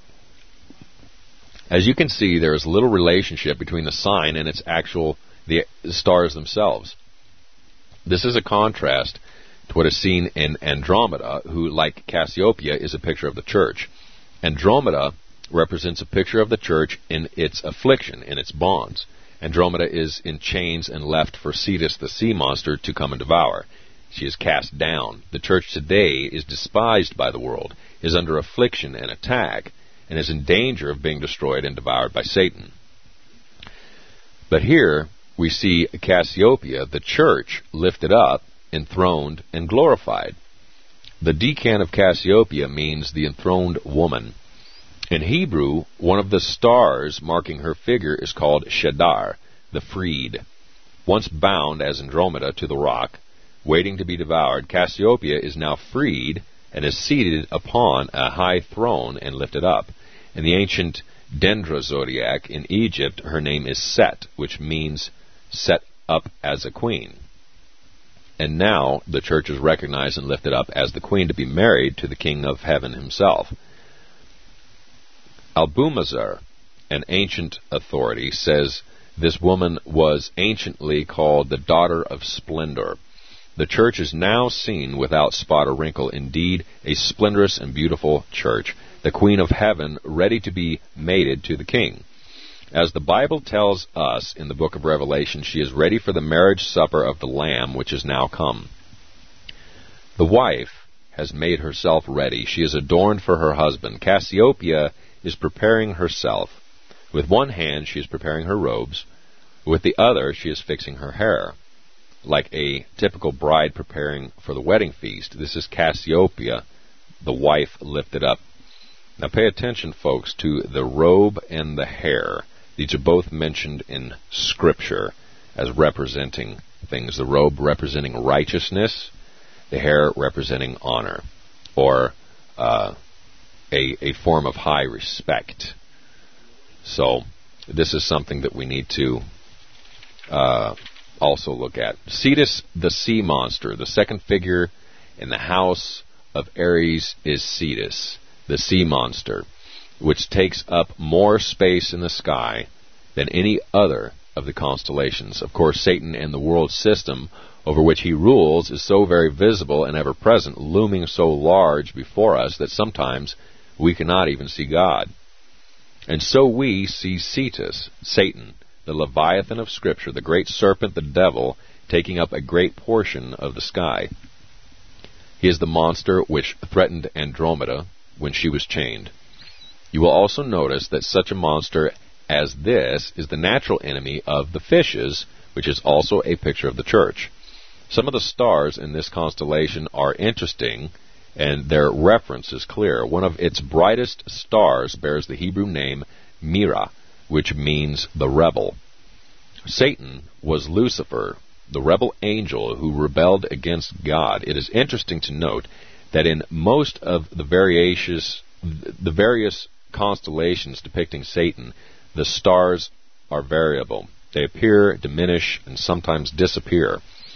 Speaker 2: As you can see, there is little relationship between the sign and its actual the stars themselves. This is a contrast to what is seen in Andromeda, who, like Cassiopeia, is a picture of the church. Andromeda represents a picture of the church in its affliction, in its bonds. Andromeda is in chains and left for Cetus, the sea monster, to come and devour. She is cast down. The church today is despised by the world, is under affliction and attack, and is in danger of being destroyed and devoured by Satan. But here we see Cassiopeia, the church, lifted up, enthroned, and glorified. The decan of Cassiopeia means the enthroned woman. In Hebrew, one of the stars marking her figure is called Shadar, the freed. Once bound, as Andromeda, to the rock, waiting to be devoured, Cassiopeia is now freed and is seated upon a high throne and lifted up. In the ancient Dendra zodiac in Egypt, her name is Set, which means set up as a queen. And now the church is recognized and lifted up as the queen to be married to the King of Heaven himself. Albumazar, an ancient authority, says this woman was anciently called the daughter of splendor. The church is now seen without spot or wrinkle, indeed a splendorous and beautiful church, the Queen of Heaven, ready to be mated to the King. As the Bible tells us in the book of Revelation, she is ready for the marriage supper of the Lamb, which is now come. The wife has made herself ready. She is adorned for her husband. Cassiopeia is preparing herself. With one hand she is preparing her robes. With the other she is fixing her hair. Like a typical bride preparing for the wedding feast, this is Cassiopeia, the wife lifted up. Now pay attention, folks, to the robe and the hair. These are both mentioned in Scripture as representing things. The robe representing righteousness, the hair representing honor, or uh, a, a form of high respect. So this is something that we need to uh, also look at. Cetus, the sea monster. The second figure in the house of Aries is Cetus, the sea monster, which takes up more space in the sky than any other of the constellations. Of course, Satan and the world system over which he rules is so very visible and ever-present, looming so large before us that sometimes we cannot even see God. And so we see Cetus, Satan, the Leviathan of Scripture, the great serpent, the devil, taking up a great portion of the sky. He is the monster which threatened Andromeda when she was chained. You will also notice that such a monster as this is the natural enemy of the fishes, which is also a picture of the church. Some of the stars in this constellation are interesting, and their reference is clear. One of its brightest stars bears the Hebrew name Mira, which means the rebel. Satan was Lucifer, the rebel angel who rebelled against God. It is interesting to note that in most of the various, the various constellations depicting Satan, the stars are variable. They appear, diminish, and sometimes disappear.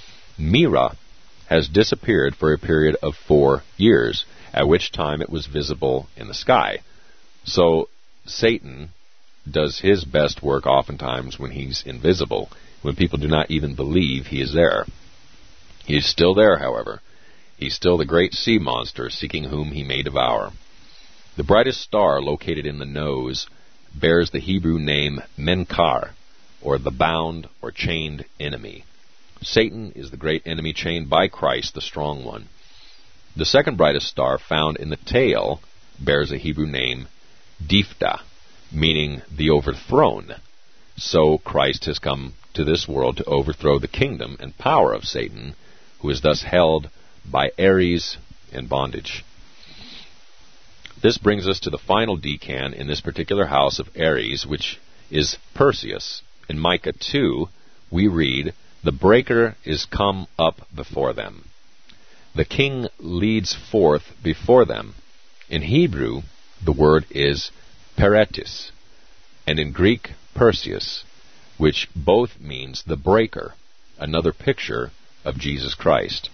Speaker 2: Mira has disappeared for a period of four years, at which time it was visible in the sky. So Satan does his best work oftentimes when he's invisible, when people do not even believe he is there. He is still there, however. He's still the great sea monster, seeking whom he may devour. The brightest star located in the nose bears the Hebrew name Menkar, or the bound or chained enemy. Satan is the great enemy chained by Christ, the strong one. The second brightest star, found in the tail, bears a Hebrew name Diphda, meaning the overthrown. So Christ has come to this world to overthrow the kingdom and power of Satan, who is thus held by Aries in bondage. This brings us to the final decan in this particular house of Aries, which is Perseus. In Micah two, we read, "The breaker is come up before them. The king leads forth before them." In Hebrew, the word is Peretis, and in Greek, Perseus, which both means the breaker, another picture of Jesus Christ.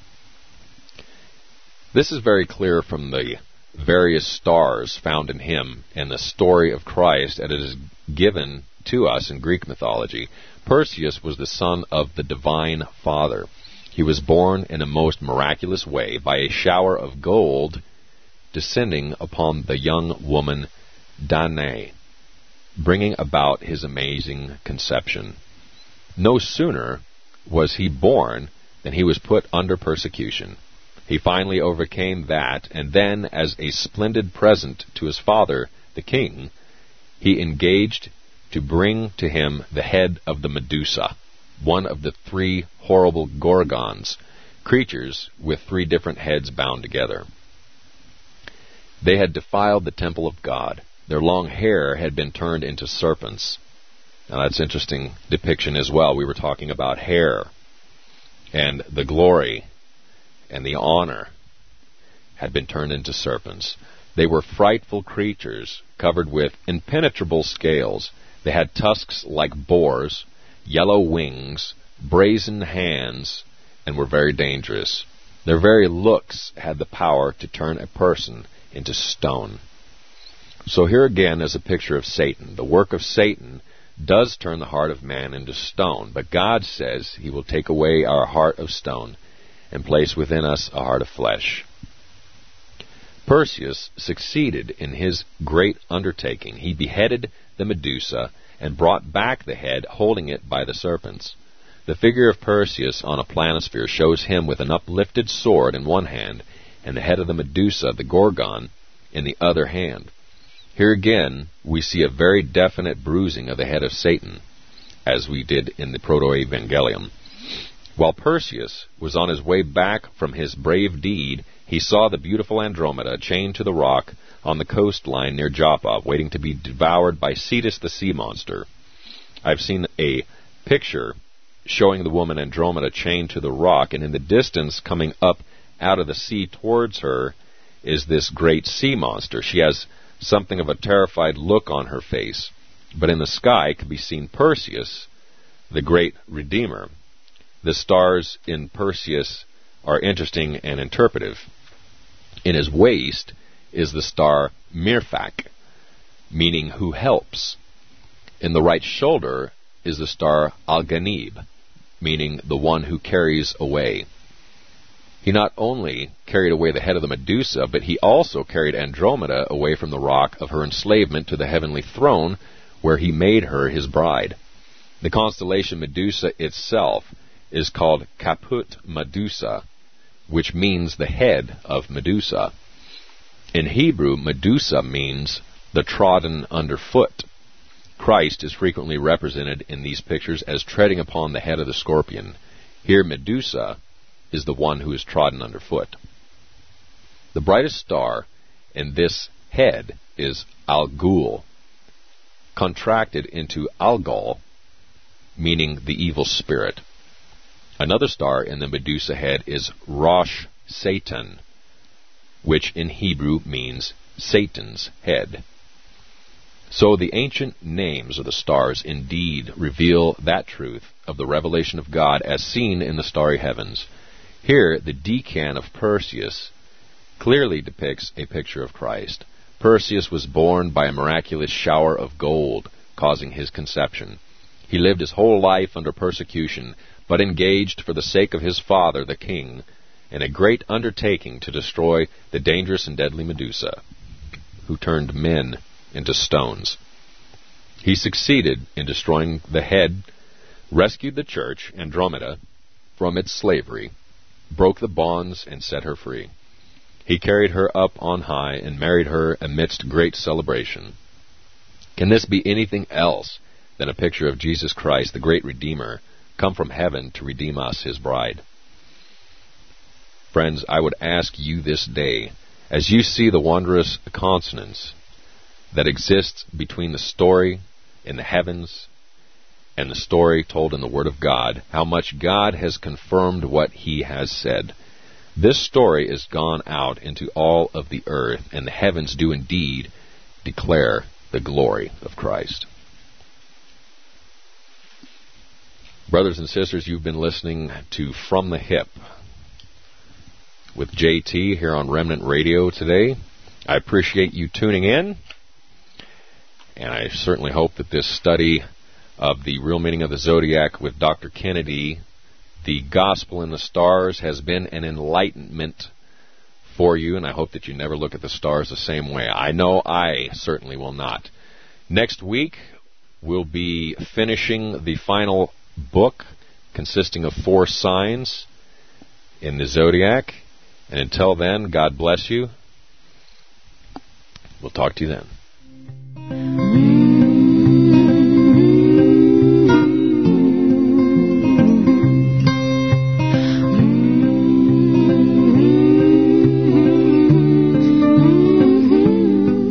Speaker 2: This is very clear from the various stars found in him and the story of Christ as it is given to us in Greek mythology. Perseus was the son of the divine Father. He was born in a most miraculous way by a shower of gold descending upon the young woman Danae, bringing about his amazing conception. No sooner was he born than he was put under persecution. He finally overcame that, and then, as a splendid present to his father, the king, he engaged to bring to him the head of the Medusa, one of the three horrible Gorgons, creatures with three different heads bound together. They had defiled the temple of God. Their long hair had been turned into serpents. Now that's an interesting depiction as well. We were talking about hair, and the glory and the honor had been turned into serpents. They were frightful creatures covered with impenetrable scales. They had tusks like boars, yellow wings, brazen hands, and were very dangerous. Their very looks had the power to turn a person into stone. So here again is a picture of Satan. The work of Satan does turn the heart of man into stone, but God says he will take away our heart of stone and place within us a heart of flesh. Perseus succeeded in his great undertaking. He beheaded the Medusa and brought back the head, holding it by the serpents. The figure of Perseus on a planisphere shows him with an uplifted sword in one hand and the head of the Medusa, the Gorgon, in the other hand. Here again we see a very definite bruising of the head of Satan, as we did in the Proto-Evangelium. While Perseus was on his way back from his brave deed, he saw the beautiful Andromeda chained to the rock on the coastline near Joppa, waiting to be devoured by Cetus the sea monster. I've seen a picture showing the woman Andromeda chained to the rock, and in the distance, coming up out of the sea towards her, is this great sea monster. She has something of a terrified look on her face, but in the sky could be seen Perseus, the great Redeemer. The stars in Perseus are interesting and interpretive. In his waist is the star Mirfak, meaning who helps. In the right shoulder is the star Alganib, meaning the one who carries away. He not only carried away the head of the Medusa, but he also carried Andromeda away from the rock of her enslavement to the heavenly throne, where he made her his bride. The constellation Medusa itself is called Caput Medusa, which means the head of Medusa. In Hebrew, Medusa means the trodden underfoot. Christ is frequently represented in these pictures as treading upon the head of the scorpion. Here, Medusa is the one who is trodden underfoot. The brightest star in this head is Al-Ghul, contracted into Algol, meaning the evil spirit. Another star in the Medusa head is Rosh Satan, which in Hebrew means Satan's head. So the ancient names of the stars indeed reveal that truth of the revelation of God as seen in the starry heavens. Here, the decan of Perseus clearly depicts a picture of Christ. Perseus was born by a miraculous shower of gold, causing his conception. He lived his whole life under persecution, but engaged for the sake of his father, the king, in a great undertaking to destroy the dangerous and deadly Medusa, who turned men into stones. He succeeded in destroying the head, rescued the church, Andromeda, from its slavery, broke the bonds, and set her free. He carried her up on high and married her amidst great celebration. Can this be anything else than a picture of Jesus Christ, the great Redeemer, come from heaven to redeem us, his bride? Friends, I would ask you this day, As you see the wondrous consonance that exists between the story in the heavens and the story told in the Word of God, how much God has confirmed what He has said. This story is gone out into all of the earth, and the heavens do indeed declare the glory of Christ. Brothers and sisters, you've been listening to From the Hip with J T here on Remnant Radio today. I appreciate you tuning in, and I certainly hope that this study of the real meaning of the zodiac with Doctor Kennedy, the Gospel in the Stars, has been an enlightenment for you, and I hope that you never look at the stars the same way. I know I certainly will not. Next week, we'll be finishing the final book consisting of four signs in the zodiac. And until then, God bless you. We'll talk to you then.